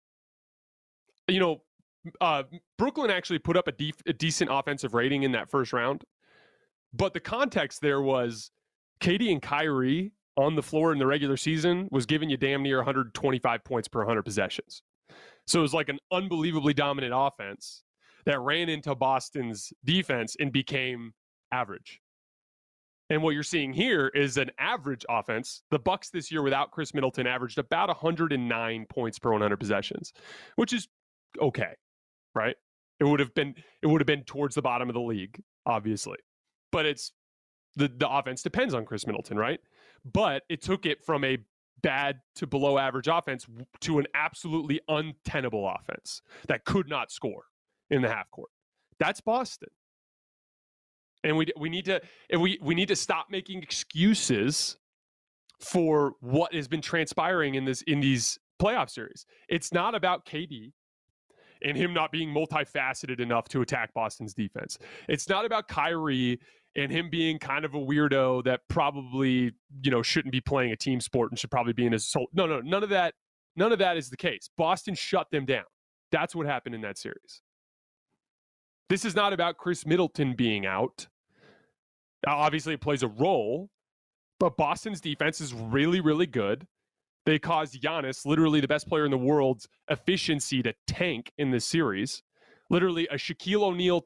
Speaker 2: Brooklyn actually put up a decent offensive rating in that first round. But the context there was KD and Kyrie on the floor in the regular season was giving you damn near 125 points per 100 possessions. So it was like an unbelievably dominant offense that ran into Boston's defense and became average. And what you're seeing here is an average offense. The Bucks this year without Chris Middleton averaged about 109 points per 100 possessions, which is okay, right? It would have been towards the bottom of the league, obviously. But it's the offense depends on Chris Middleton, right? But it took it from a bad to below average offense to an absolutely untenable offense that could not score in the half court. That's Boston. And we need to stop making excuses for what has been transpiring in these playoff series. It's not about KD. and him not being multifaceted enough to attack Boston's defense. It's not about Kyrie and him being kind of a weirdo that probably, shouldn't be playing a team sport and should probably be in his soul. No, none of that. None of that is the case. Boston shut them down. That's what happened in that series. This is not about Chris Middleton being out. Now, obviously, it plays a role, but Boston's defense is really, really good. They caused Giannis, literally the best player in the world's efficiency, to tank in this series. Literally a Shaquille O'Neal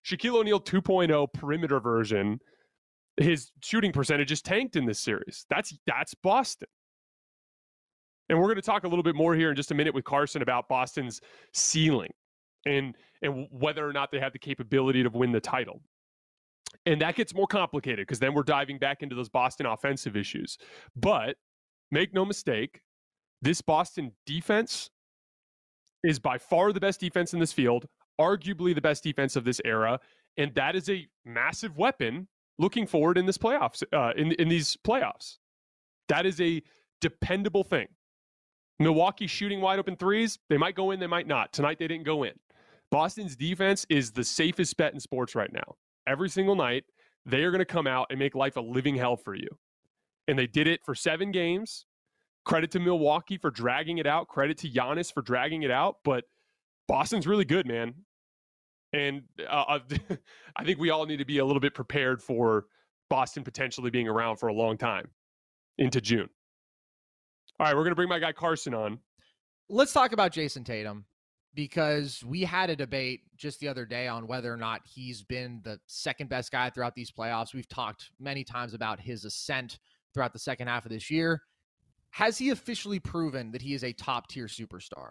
Speaker 2: 2.0 perimeter version. His shooting percentage is tanked in this series. That's Boston. And we're going to talk a little bit more here in just a minute with Carson about Boston's ceiling and whether or not they have the capability to win the title. And that gets more complicated because then we're diving back into those Boston offensive issues. But make no mistake, this Boston defense is by far the best defense in this field, arguably the best defense of this era, and that is a massive weapon looking forward in this playoffs. In these playoffs, that is a dependable thing. Milwaukee shooting wide open threes, they might go in, they might not. Tonight they didn't go in. Boston's defense is the safest bet in sports right now. Every single night, they are going to come out and make life a living hell for you. And they did it for 7 games. Credit to Milwaukee for dragging it out. Credit to Giannis for dragging it out. But Boston's really good, man. And I think we all need to be a little bit prepared for Boston potentially being around for a long time into June. All right, we're going to bring my guy Carson on.
Speaker 4: Let's talk about Jason Tatum, because we had a debate just the other day on whether or not he's been the second best guy throughout these playoffs. We've talked many times about his ascent throughout the second half of this year. Has he officially proven that he is a top-tier superstar?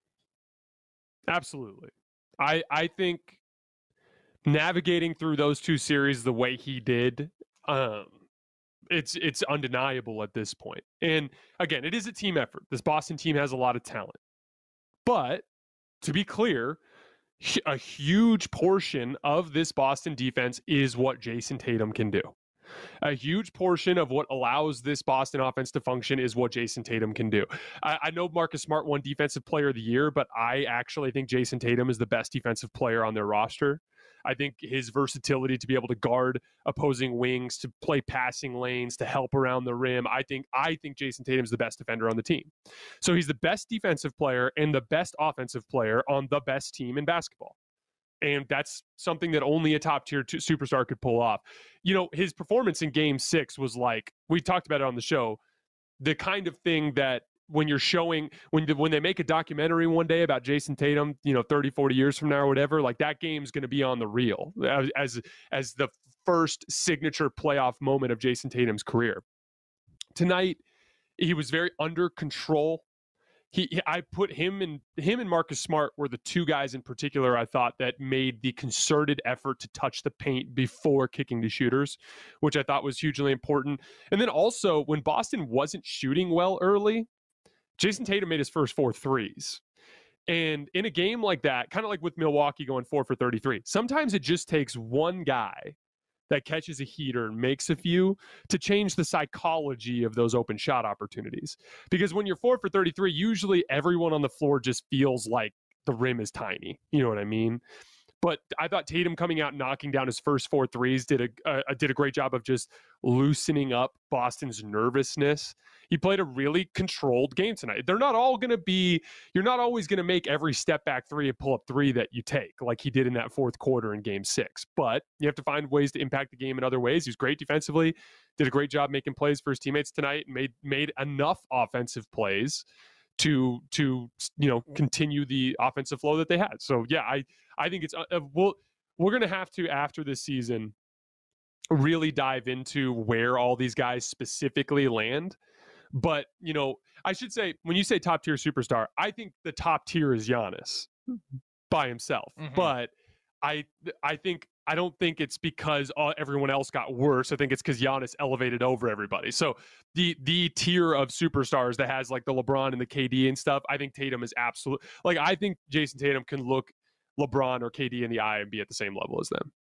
Speaker 2: Absolutely. I think navigating through those 2 series the way he did, it's undeniable at this point. And again, it is a team effort. This Boston team has a lot of talent. But to be clear, a huge portion of this Boston defense is what Jason Tatum can do. A huge portion of what allows this Boston offense to function is what Jason Tatum can do. I know Marcus Smart won Defensive Player of the Year, but I actually think Jason Tatum is the best defensive player on their roster. I think his versatility to be able to guard opposing wings, to play passing lanes, to help around the rim. I think Jason Tatum's the best defender on the team. So he's the best defensive player and the best offensive player on the best team in basketball. And that's something that only a top-tier superstar could pull off. His performance in Game 6 was like, we talked about it on the show, the kind of thing that when you're showing, when they make a documentary one day about Jason Tatum, 30, 40 years from now or whatever, like that game's going to be on the reel as the first signature playoff moment of Jason Tatum's career. Tonight, he was very under control. I put him and Marcus Smart were the 2 guys in particular I thought that made the concerted effort to touch the paint before kicking to shooters, which I thought was hugely important. And then also, when Boston wasn't shooting well early, Jason Tatum made his first 4 threes. And in a game like that, kind of like with Milwaukee going 4 for 33, sometimes it just takes one guy that catches a heater and makes a few to change the psychology of those open shot opportunities. Because when you're 4 for 33, usually everyone on the floor just feels like the rim is tiny. You know what I mean? But I thought Tatum coming out and knocking down his first 4 threes did a great job of just loosening up Boston's nervousness. He played a really controlled game tonight. You're not always going to make every step back 3 and pull up 3 that you take like he did in that 4th quarter in Game 6. But you have to find ways to impact the game in other ways. He was great defensively, did a great job making plays for his teammates tonight, and made enough offensive plays to continue the offensive flow that they had. So yeah, I think it's we're going to have to, after this season, really dive into where all these guys specifically land. But I should say, when you say top tier superstar, I think the top tier is Giannis by himself. Mm-hmm. But I don't think it's because everyone else got worse. I think it's because Giannis elevated over everybody. So the tier of superstars that has like the LeBron and the KD and stuff, I think Tatum is absolute. Like, I think Jason Tatum can look LeBron or KD in the eye and be at the same level as them.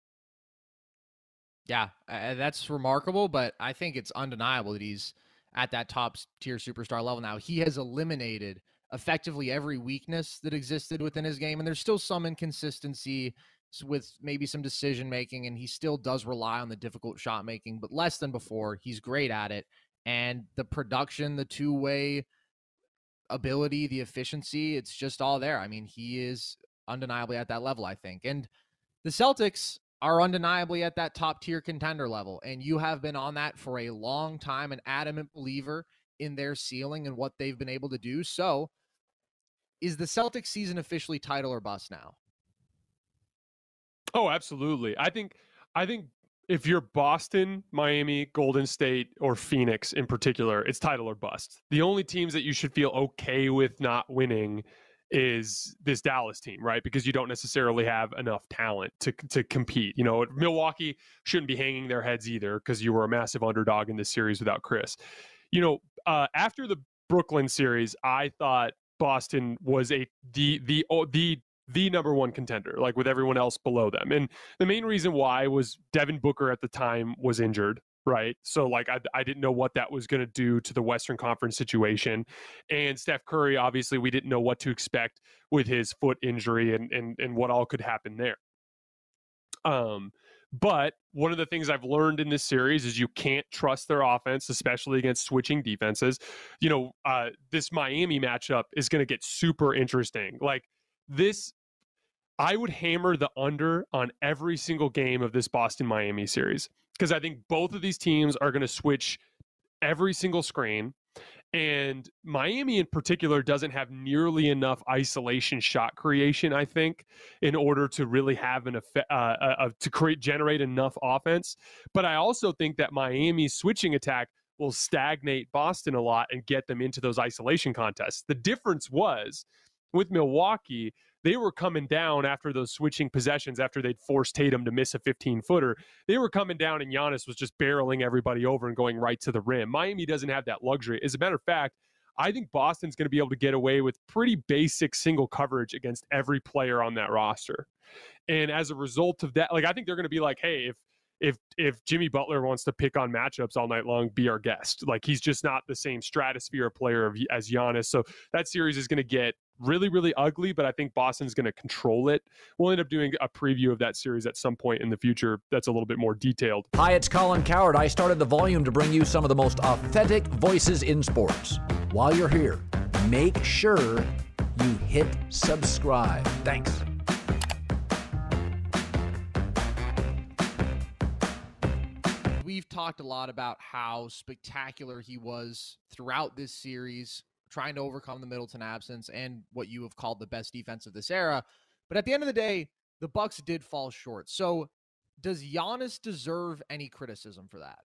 Speaker 4: Yeah, that's remarkable, but I think it's undeniable that he's at that top tier superstar level now. He has eliminated effectively every weakness that existed within his game. And there's still some inconsistency with maybe some decision making, and he still does rely on the difficult shot making, but less than before. He's great at it. And the production, the two-way ability, the efficiency, it's just all there. I mean, he is undeniably at that level, I think. And the Celtics are undeniably at that top-tier contender level, and you have been on that for a long time, an adamant believer in their ceiling and what they've been able to do. So, is the Celtics season officially title or bust now?
Speaker 2: Oh, absolutely. I think if you're Boston, Miami, Golden State, or Phoenix in particular, it's title or bust. The only teams that you should feel okay with not winning is this Dallas team, right? Because you don't necessarily have enough talent to compete. You know, Milwaukee shouldn't be hanging their heads either because you were a massive underdog in this series without Chris. You know, after the Brooklyn series, I thought Boston was the number one contender, like with everyone else below them. And the main reason why was Devin Booker at the time was injured, right? So like I didn't know what that was going to do to the Western Conference situation. And Steph Curry, obviously we didn't know what to expect with his foot injury and what all could happen there. But one of the things I've learned in this series is you can't trust their offense, especially against switching defenses. You know, this Miami matchup is going to get super interesting. Like this, I would hammer the under on every single game of this Boston-Miami series because I think both of these teams are going to switch every single screen. And Miami in particular doesn't have nearly enough isolation shot creation, I think, in order to really have an effect, generate enough offense. But I also think that Miami's switching attack will stagnate Boston a lot and get them into those isolation contests. The difference was with Milwaukee, they were coming down after those switching possessions, after they'd forced Tatum to miss a 15-footer. They were coming down, and Giannis was just barreling everybody over and going right to the rim. Miami doesn't have that luxury. As a matter of fact, I think Boston's going to be able to get away with pretty basic single coverage against every player on that roster. And as a result of that, like I think they're going to be like, hey, if Jimmy Butler wants to pick on matchups all night long, be our guest. Like he's just not the same stratosphere player as Giannis. So that series is going to get really, really ugly, but I think Boston's going to control it. We'll end up doing a preview of that series at some point in the future that's a little bit more detailed.
Speaker 7: Hi, it's Colin Cowherd. I started The Volume to bring you some of the most authentic voices in sports. While you're here, make sure you hit subscribe. Thanks.
Speaker 4: We've talked a lot about how spectacular he was throughout this series, trying to overcome the Middleton absence and what you have called the best defense of this era. But at the end of the day, the Bucks did fall short. So does Giannis deserve any criticism for that?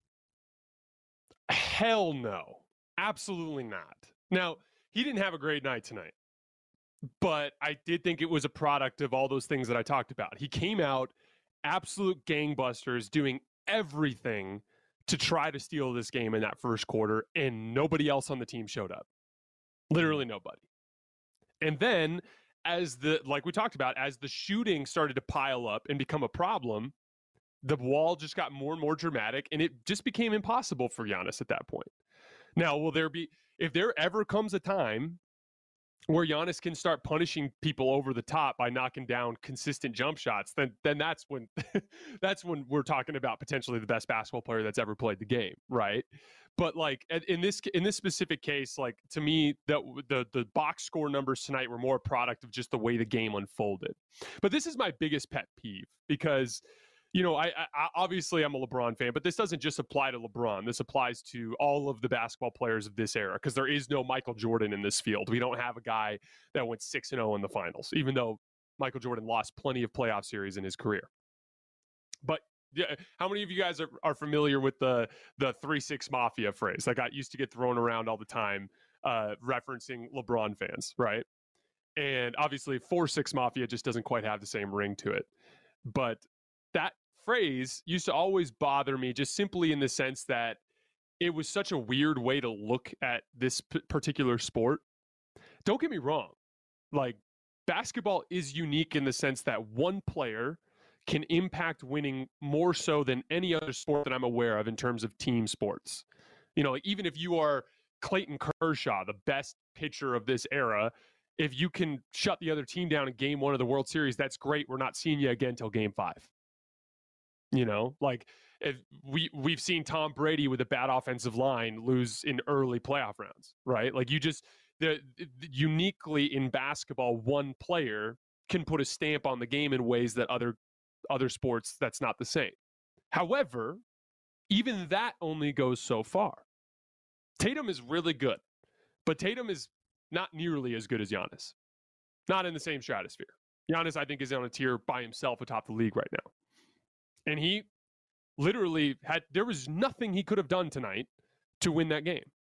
Speaker 2: Hell no. Absolutely not. Now, he didn't have a great night tonight, but I did think it was a product of all those things that I talked about. He came out absolute gangbusters, doing everything to try to steal this game in that first quarter, and nobody else on the team showed up. Literally nobody. And then like we talked about, as the shooting started to pile up and become a problem, the wall just got more and more dramatic, and it just became impossible for Giannis at that point. Now, if there ever comes a time where Giannis can start punishing people over the top by knocking down consistent jump shots, then that's when that's when we're talking about potentially the best basketball player that's ever played the game, right? But like in this specific case, like to me, the box score numbers tonight were more a product of just the way the game unfolded. But this is my biggest pet peeve because, you know, I obviously I'm a LeBron fan, but this doesn't just apply to LeBron. This applies to all of the basketball players of this era because there is no Michael Jordan in this field. We don't have a guy that went 6-0 in the finals, even though Michael Jordan lost plenty of playoff series in his career. But yeah, how many of you guys are familiar with the 3-6 Mafia phrase that used to get thrown around all the time, referencing LeBron fans, right? And obviously 4-6 Mafia just doesn't quite have the same ring to it. But that phrase used to always bother me just simply in the sense that it was such a weird way to look at this particular sport. Don't get me wrong. Like, basketball is unique in the sense that one player can impact winning more so than any other sport that I'm aware of in terms of team sports. You know, even if you are Clayton Kershaw, the best pitcher of this era. If you can shut the other team down in game 1 of the World Series, that's great. We're not seeing you again till game 5. You know, like if we've seen Tom Brady with a bad offensive line lose in early playoff rounds, right? Like uniquely in basketball, one player can put a stamp on the game in ways that other sports, that's not the same. However, even that only goes so far. Tatum is really good, but Tatum is not nearly as good as Giannis. Not in the same stratosphere. Giannis, I think, is on a tier by himself atop the league right now. And he literally there was nothing he could have done tonight to win that game.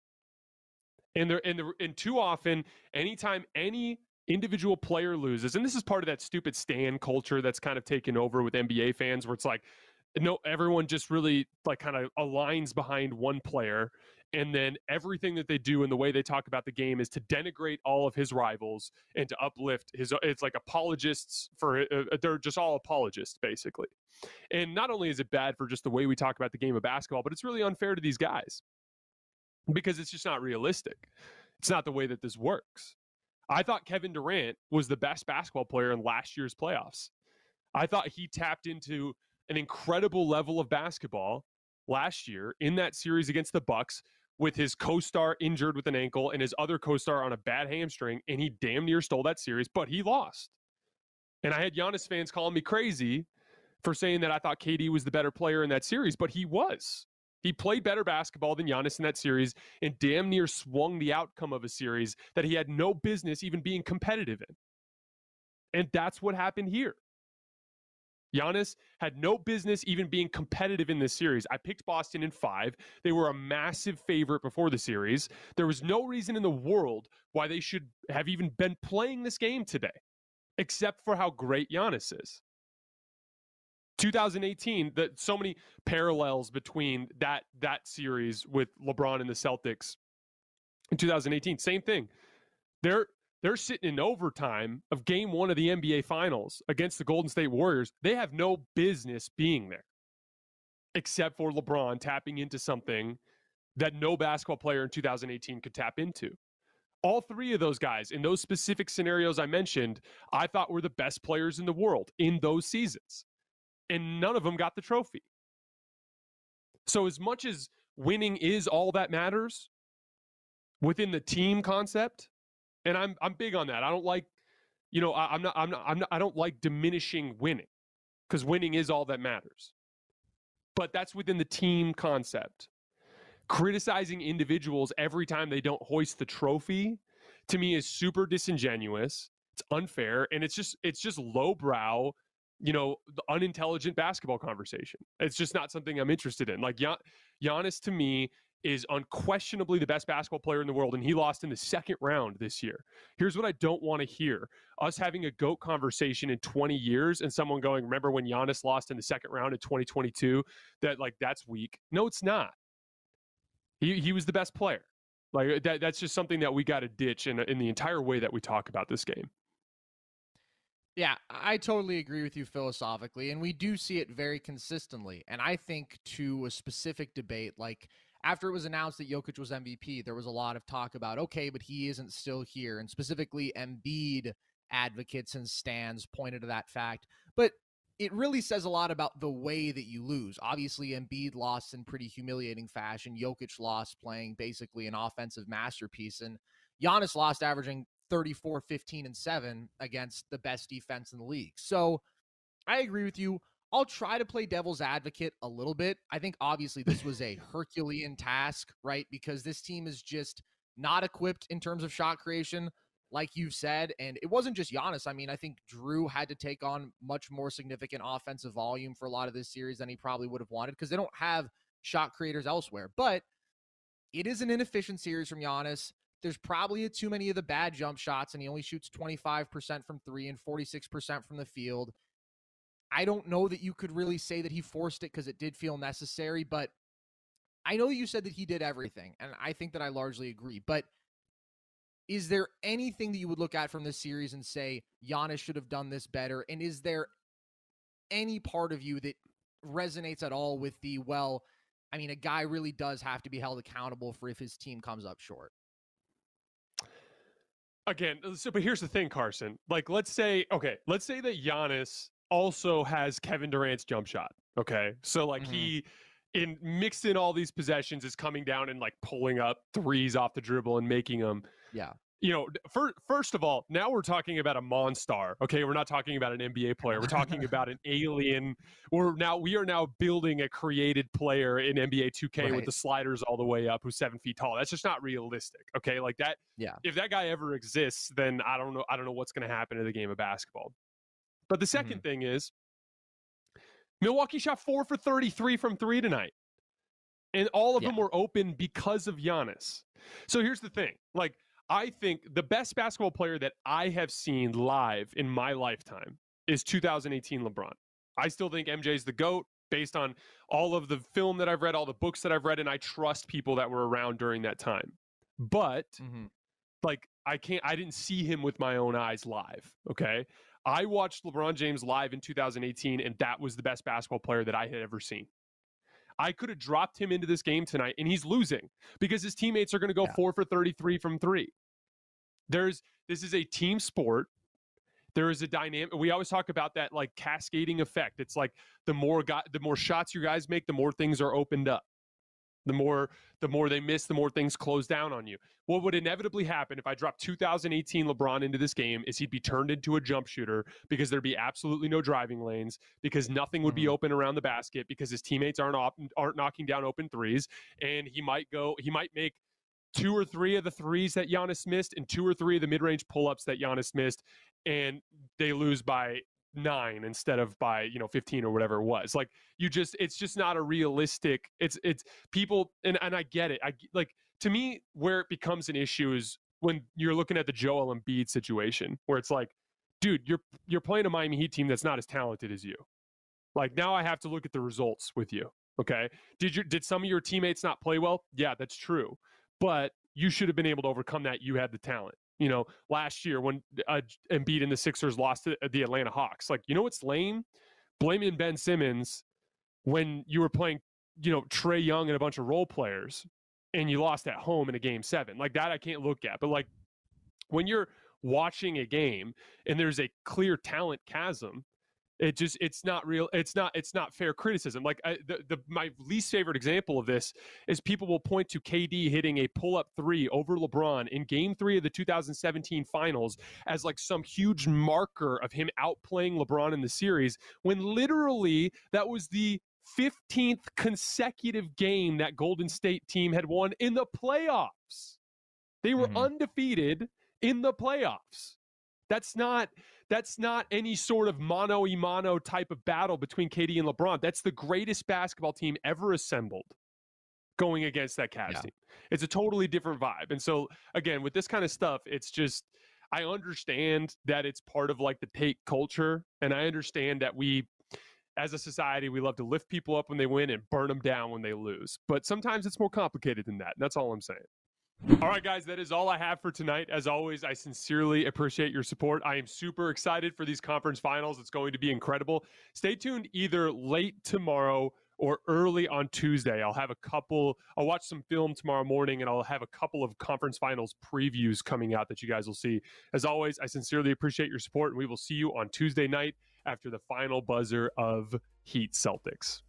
Speaker 2: And too often, anytime any individual player loses, and this is part of that stupid stan culture that's kind of taken over with NBA fans, where it's like, no, everyone just really like kind of aligns behind one player, and then everything that they do and the way they talk about the game is to denigrate all of his rivals and to uplift his. It's like apologists for they're just all apologists basically. And not only is it bad for just the way we talk about the game of basketball, but it's really unfair to these guys because it's just not realistic. It's not the way that this works. I thought Kevin Durant was the best basketball player in last year's playoffs. I thought he tapped into an incredible level of basketball last year in that series against the Bucks with his co-star injured with an ankle and his other co-star on a bad hamstring, and he damn near stole that series, but he lost. And I had Giannis fans calling me crazy for saying that I thought KD was the better player in that series, but he was. He played better basketball than Giannis in that series and damn near swung the outcome of a series that he had no business even being competitive in. And that's what happened here. Giannis had no business even being competitive in this series. I picked Boston in 5. They were a massive favorite before the series. There was no reason in the world why they should have even been playing this game today, except for how great Giannis is. 2018, so many parallels between that series with LeBron and the Celtics. In 2018, same thing. They're sitting in overtime of game 1 of the NBA Finals against the Golden State Warriors. They have no business being there, except for LeBron tapping into something that no basketball player in 2018 could tap into. All 3 of those guys in those specific scenarios I mentioned, I thought were the best players in the world in those seasons. And none of them got the trophy. So as much as winning is all that matters within the team concept, and I'm big on that. I don't like, I don't like diminishing winning because winning is all that matters. But that's within the team concept. Criticizing individuals every time they don't hoist the trophy, to me, is super disingenuous. It's unfair, and it's just lowbrow, the unintelligent basketball conversation. It's just not something I'm interested in. Like Giannis, to me, is unquestionably the best basketball player in the world, and he lost in the second round this year. Here's what I don't want to hear. Us having a GOAT conversation in 20 years and someone going, remember when Giannis lost in the second round in 2022? That's weak. No, it's not. He was the best player. Like that's just something that we got to ditch in the entire way that we talk about this game.
Speaker 4: Yeah, I totally agree with you philosophically, and we do see it very consistently. And I think to a specific debate, like after it was announced that Jokic was MVP, there was a lot of talk about, okay, but he isn't still here. And specifically Embiid advocates and stans pointed to that fact. But it really says a lot about the way that you lose. Obviously, Embiid lost in pretty humiliating fashion. Jokic lost playing basically an offensive masterpiece. And Giannis lost averaging 34, 15, and 7 against the best defense in the league. So I agree with you. I'll try to play devil's advocate a little bit. I think obviously this was a Herculean task, right? Because this team is just not equipped in terms of shot creation, like you've said. And it wasn't just Giannis. I mean, I think Drew had to take on much more significant offensive volume for a lot of this series than he probably would have wanted because they don't have shot creators elsewhere. But it is an inefficient series from Giannis. There's probably too many of the bad jump shots, and he only shoots 25% from 3 and 46% from the field. I don't know that you could really say that he forced it because it did feel necessary, but I know you said that he did everything, and I think that I largely agree. But is there anything that you would look at from this series and say Giannis should have done this better? And is there any part of you that resonates at all with the, well, I mean, a guy really does have to be held accountable for if his team comes up short.
Speaker 2: Again, but here's the thing, Carson. Like, let's say that Giannis also has Kevin Durant's jump shot. Okay. So like he mixed in all these possessions is coming down and like pulling up threes off the dribble and making them.
Speaker 4: Yeah.
Speaker 2: You know, first of all, now we're talking about a Monstar. Okay. We're not talking about an NBA player. We're talking about an alien. We are now building a created player in NBA 2K with the sliders all the way up who's 7 feet tall. That's just not realistic. Okay. Like that.
Speaker 4: Yeah.
Speaker 2: If that guy ever exists, then I don't know what's going to happen to the game of basketball. But the second thing is Milwaukee shot 4 for 33 from 3 tonight. And all of them were open because of Giannis. So here's the thing. Like, I think the best basketball player that I have seen live in my lifetime is 2018 LeBron. I still think MJ's the GOAT based on all of the film that I've read, all the books that I've read, and I trust people that were around during that time. But like, I didn't see him with my own eyes live. Okay. I watched LeBron James live in 2018, and that was the best basketball player that I had ever seen. I could have dropped him into this game tonight, and he's losing because his teammates are going to go 4 for 33 from 3. This is a team sport. There is a dynamic. We always talk about that like cascading effect. It's like the more shots you guys make, the more things are opened up. The more they miss, the more things close down on you. What would inevitably happen if I dropped 2018 LeBron into this game is he'd be turned into a jump shooter because there'd be absolutely no driving lanes, because nothing would be open around the basket, because his teammates aren't knocking down open threes, and he might make 2 or 3 of the threes that Giannis missed and 2 or 3 of the mid-range pull-ups that Giannis missed, and they lose by 9 instead of by 15 or whatever it was. Like, it's just not a realistic. It's people, and I get it. To me, where it becomes an issue is when you're looking at the Joel Embiid situation, where it's like, dude, you're playing a Miami Heat team that's not as talented as you. Like, now I have to look at the results with you. Okay, did some of your teammates not play well? Yeah, that's true, but you should have been able to overcome that. You had the talent. Last year when Embiid and the Sixers lost to the Atlanta Hawks, like, what's lame? Blaming Ben Simmons when you were playing, Trae Young and a bunch of role players, and you lost at home in a game 7. Like, that I can't look at. But like, when you're watching a game and there's a clear talent chasm, it's not real. It's not fair criticism. Like, my least favorite example of this is people will point to KD hitting a pull-up 3 over LeBron in Game 3 of the 2017 Finals as like some huge marker of him outplaying LeBron in the series, when literally that was the 15th consecutive game that Golden State team had won in the playoffs. They were undefeated in the playoffs. That's not any sort of mano-a-mano type of battle between KD and LeBron. That's the greatest basketball team ever assembled going against that Cavs team. It's a totally different vibe. And so, again, with this kind of stuff, it's just, I understand that it's part of like the take culture. And I understand that we, as a society, we love to lift people up when they win and burn them down when they lose. But sometimes it's more complicated than that. And that's all I'm saying. All right, guys, that is all I have for tonight. As always, I sincerely appreciate your support. I am super excited for these conference finals. It's going to be incredible. Stay tuned either late tomorrow or early on Tuesday. I'll watch some film tomorrow morning, and I'll have a couple of conference finals previews coming out that you guys will see. As always, I sincerely appreciate your support, and we will see you on Tuesday night after the final buzzer of Heat Celtics.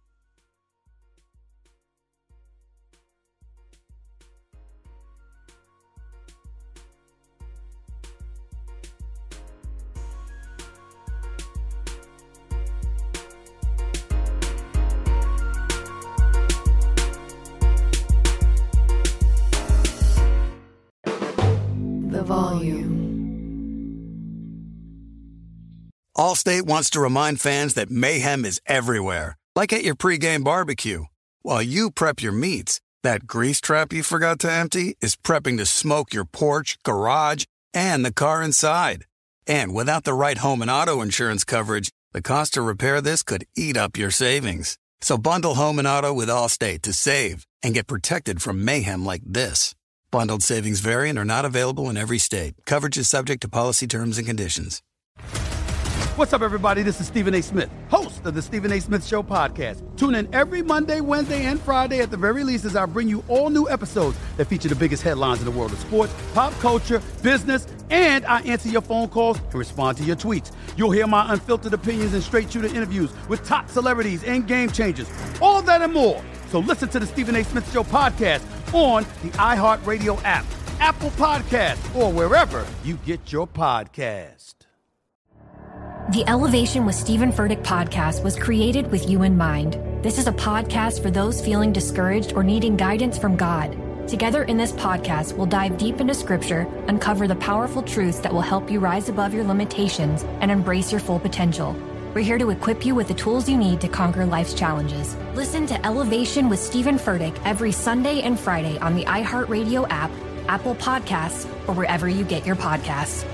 Speaker 3: Volume.
Speaker 1: Allstate wants to remind fans that mayhem is everywhere, like at your pregame barbecue. While you prep your meats, that grease trap you forgot to empty is prepping to smoke your porch, garage, and the car inside. And without the right home and auto insurance coverage, the cost to repair this could eat up your savings. So bundle home and auto with Allstate to save and get protected from mayhem like this. Bundled savings vary and are not available in every state. Coverage is subject to policy terms and conditions.
Speaker 8: What's up, everybody? This is Stephen A. Smith, host of the Stephen A. Smith Show podcast. Tune in every Monday, Wednesday, and Friday at the very least as I bring you all new episodes that feature the biggest headlines in the world of sports, pop culture, business, and I answer your phone calls and respond to your tweets. You'll hear my unfiltered opinions and straight-shooter interviews with top celebrities and game changers. All that and more. So listen to the Stephen A. Smith Show podcast on the iHeartRadio app, Apple Podcasts, or wherever you get your podcast.
Speaker 9: The Elevation with Stephen Furtick podcast was created with you in mind. This is a podcast for those feeling discouraged or needing guidance from God. Together in this podcast, we'll dive deep into Scripture, uncover the powerful truths that will help you rise above your limitations and embrace your full potential. We're here to equip you with the tools you need to conquer life's challenges. Listen to Elevation with Stephen Furtick every Sunday and Friday on the iHeartRadio app, Apple Podcasts, or wherever you get your podcasts.